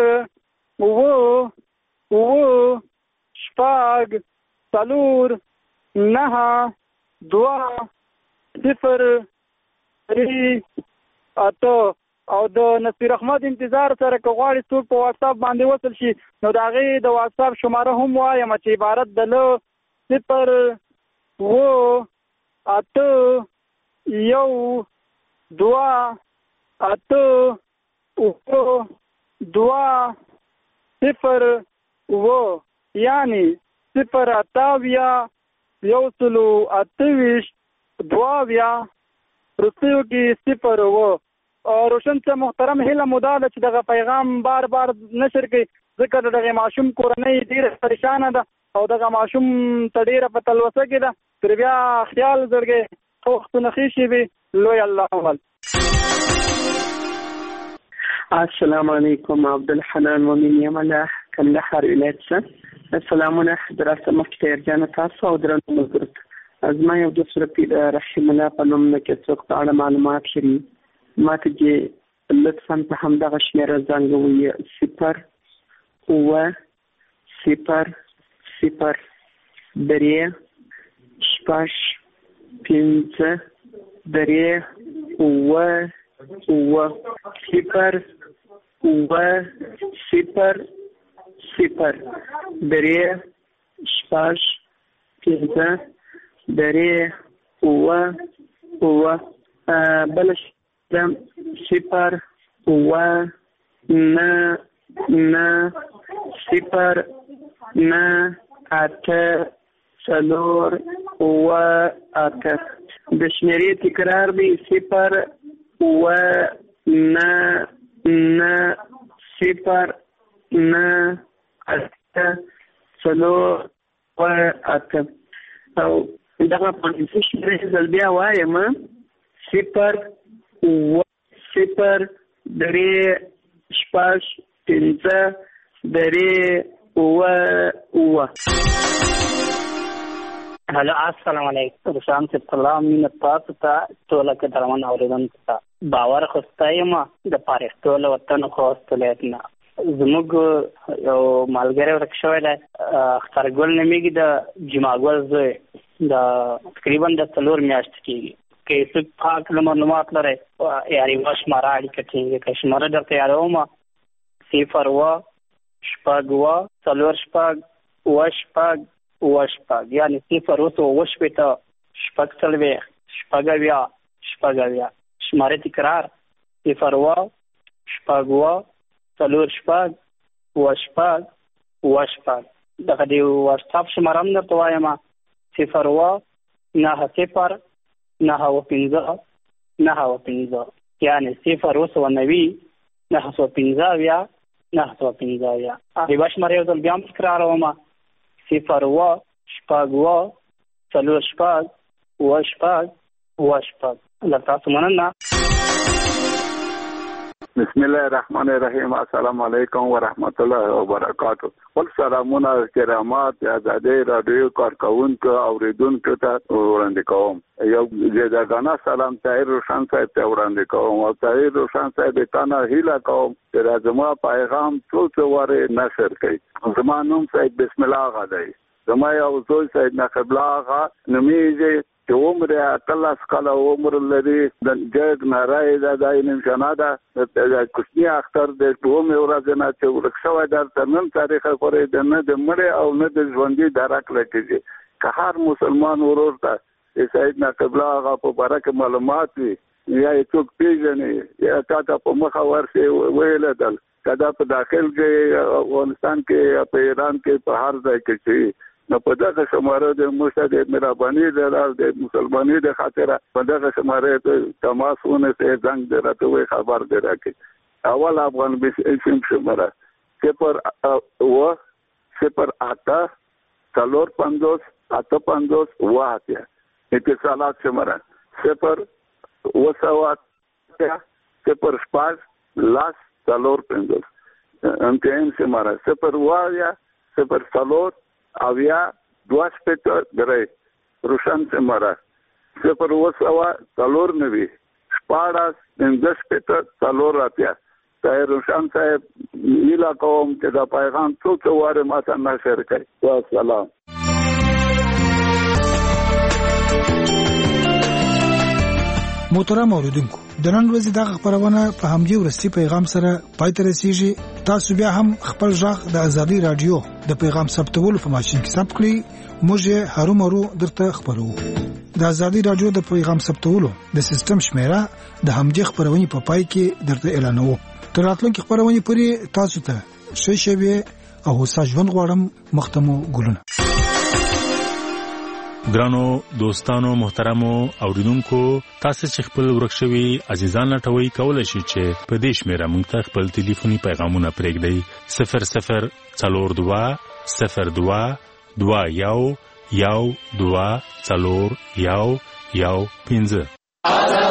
اووه اووه شپږ څلور نهه دوه صفر درې اته. او د نصیر احمد انتظار سره که غواړي څوک په واتساپ باندې وصل شي نو د هغې د واتساپ شماره هم وایم چې عبارت د له صفر اووه اته یو دوه اته اووه دوه صفر اووه، یعنې صفر اته اویا یو سلو اته ویشت دوه اویا روسیو کې صفر وو. روشن صاحب محترم هیله مو دا ده چې دغه پیغام بار بار نشر کړي ځکه دغه ماشوم کورنۍ ډېره پریشانه ده او دغه ماشوم ته ډېره په تلوسه کې ده. تر بیا خیال زړګی ښه وختونه ښې شي وي. لوی الله اول. السلام علیکم عبدالحنان ومن یمله کندهار ولایت څخه. سلامونه حضرات مفتي جان تاسو او درنو ملګرو. از ما یو د سورپی رحیم الله په نوم نه کې څوک په اړه معلومات شری ماته چې لطفا په همدغه شمیره زنګ ووایي صفر اووه صفر صفر درې شپږ پنځه درې اووه اووه صفر اووه صفر صفر درې شپږ پنځه درې اووه اووه بل صفر اووه نه نه صفر نه اته څلور اووه اته. د شمیرې تکرار دی صفر اووه نه نه صفر نه اته څلور اووه اته. او دغه پنځه شمیرې زل بیا وایم صفر اووه صفر درې شپږ پنځه درې اووه اووه. هلو السلام علیکم. روشان صاحب سلام مینه تاسو ته ټوله قدرمن اورېدونکو ته. باور خو ستایم د پښتو له وطن خو ولایت نه زموږ یو ملګری ورک شوی دی اخترګل نومیږي د جمعګل زوی د تقریبا د څلور میاشتې کېږي. که څوک پاک معلومات لرئ یاري یوه شماره اړیکه ټینګه کړئ. شماره درته یادوم صفر اووه شپږ اووه څلور شپږ اووه شپږ اووه شپږ یعنې صفر اوس اووه شپېته شپږ څلوېښت شپږ اویا شپږ اویا. شماره تکرار صفر اووه شپږ اووه څلور شپږ اووه شپږ اووه شپږ. دغه د واټساپ شماره هم درته وایم صفر اووه نهه صفر نهه اووه پنځه نهه اووه پنځه یعنې صفر اوه سوه نوي نهه سوه پنځه اویا نهه سوه پنځه اویا. یوه شماره یو ځل بیا هم تکراروم صفر اووه شپږ اووه څلور شپږ اووه شپږ اووه شپږ. له تاسو مننه. بسم الله الرحمن الرحیم. السلام علیکم ورحمت الله وبرکاتو. ول سلامونه کرامات د آزادۍ رادیو کارکونکو اوریدونکو ته وړاندې کوم. یو جداګانه سلام طاهر روشن صاحب ته وړاندې کوم او طاهر روشن صاحب ته نه هیله کوم چې زما پیغام څو څو واره نشر کړي. زما نوم صاحب بسم الله آغا دی. زما یو زوی صاحب نقیب الله آغا نومیږي چې عمر اتلس کاله عمر لري. د جګ نارای دا د نشانه ده د کوچني اختر د دوه ورځې نه چې ورک شوی در تنن تاریخ پورې د نه د مړ او نه د ژوندۍ درک لکېږي. که هر مسلمان ورور ته سید نقیب الله آغا په باره کې معلومات وي یا یې څوک پېژني یا تا ته په مخه ورشي ویلدل که دا په داخل کې افغانستان کې په ایران کې په هر ځای کې چې نو په دغه شماره د مشهد مهرباني درال د مسلمانۍ د خاطر په دغه شماره ته تماس ونیسئ زنګ درته وي خبر درکړي. اول افغان بسم شماره صفر اووه صفر اته څلور پنځوس اته پنځوس اووه اتیا. اتصالات شماره صفر اووه سوه اتیا صفر شپږ لس څلور پنځوس. امتحان شماره صفر اووه اویا صفر څلور اویا دوه شپېته درې. روشن شماره صفر اووه سوه څلور نوي شپاړس پنځه شپېته څلور اتیا. طاهر روشن صاحب هیله کوم چې دا پیغام څو څو واره ماته نشر کړي. والسلام. محترم اوریدونکو د نن ورځې دغه خبرونه په همدې ورستي پیغام سره پای ته رسیږي. تاسو بیا هم خپل ځخ د ازادي رادیو د پیغام ثبتولو په ماشين کې ثبت کړئ. موږ هرو مرو درته خبرو. د ازادي رادیو د پیغام ثبتولو د سیستم شمیره د همدې خبرونه په پای کې درته اعلانوم. تر راتلونکي خبرونه پورې تاسو ته ښه شوي او ساجون غواړم. مختمو ګلونه. ګرانو دوستانو محترمو اوریدونکو تاسو چې خپل ورکشوي عزیزان لټوي کولای شئ چې په دې شمیره موږ ته خپل ټلیفوني پیغامونه پرېږدئ صفر صفر څلور دوه صفر دوه دوه یو یو دوه څلور یو یو پنځه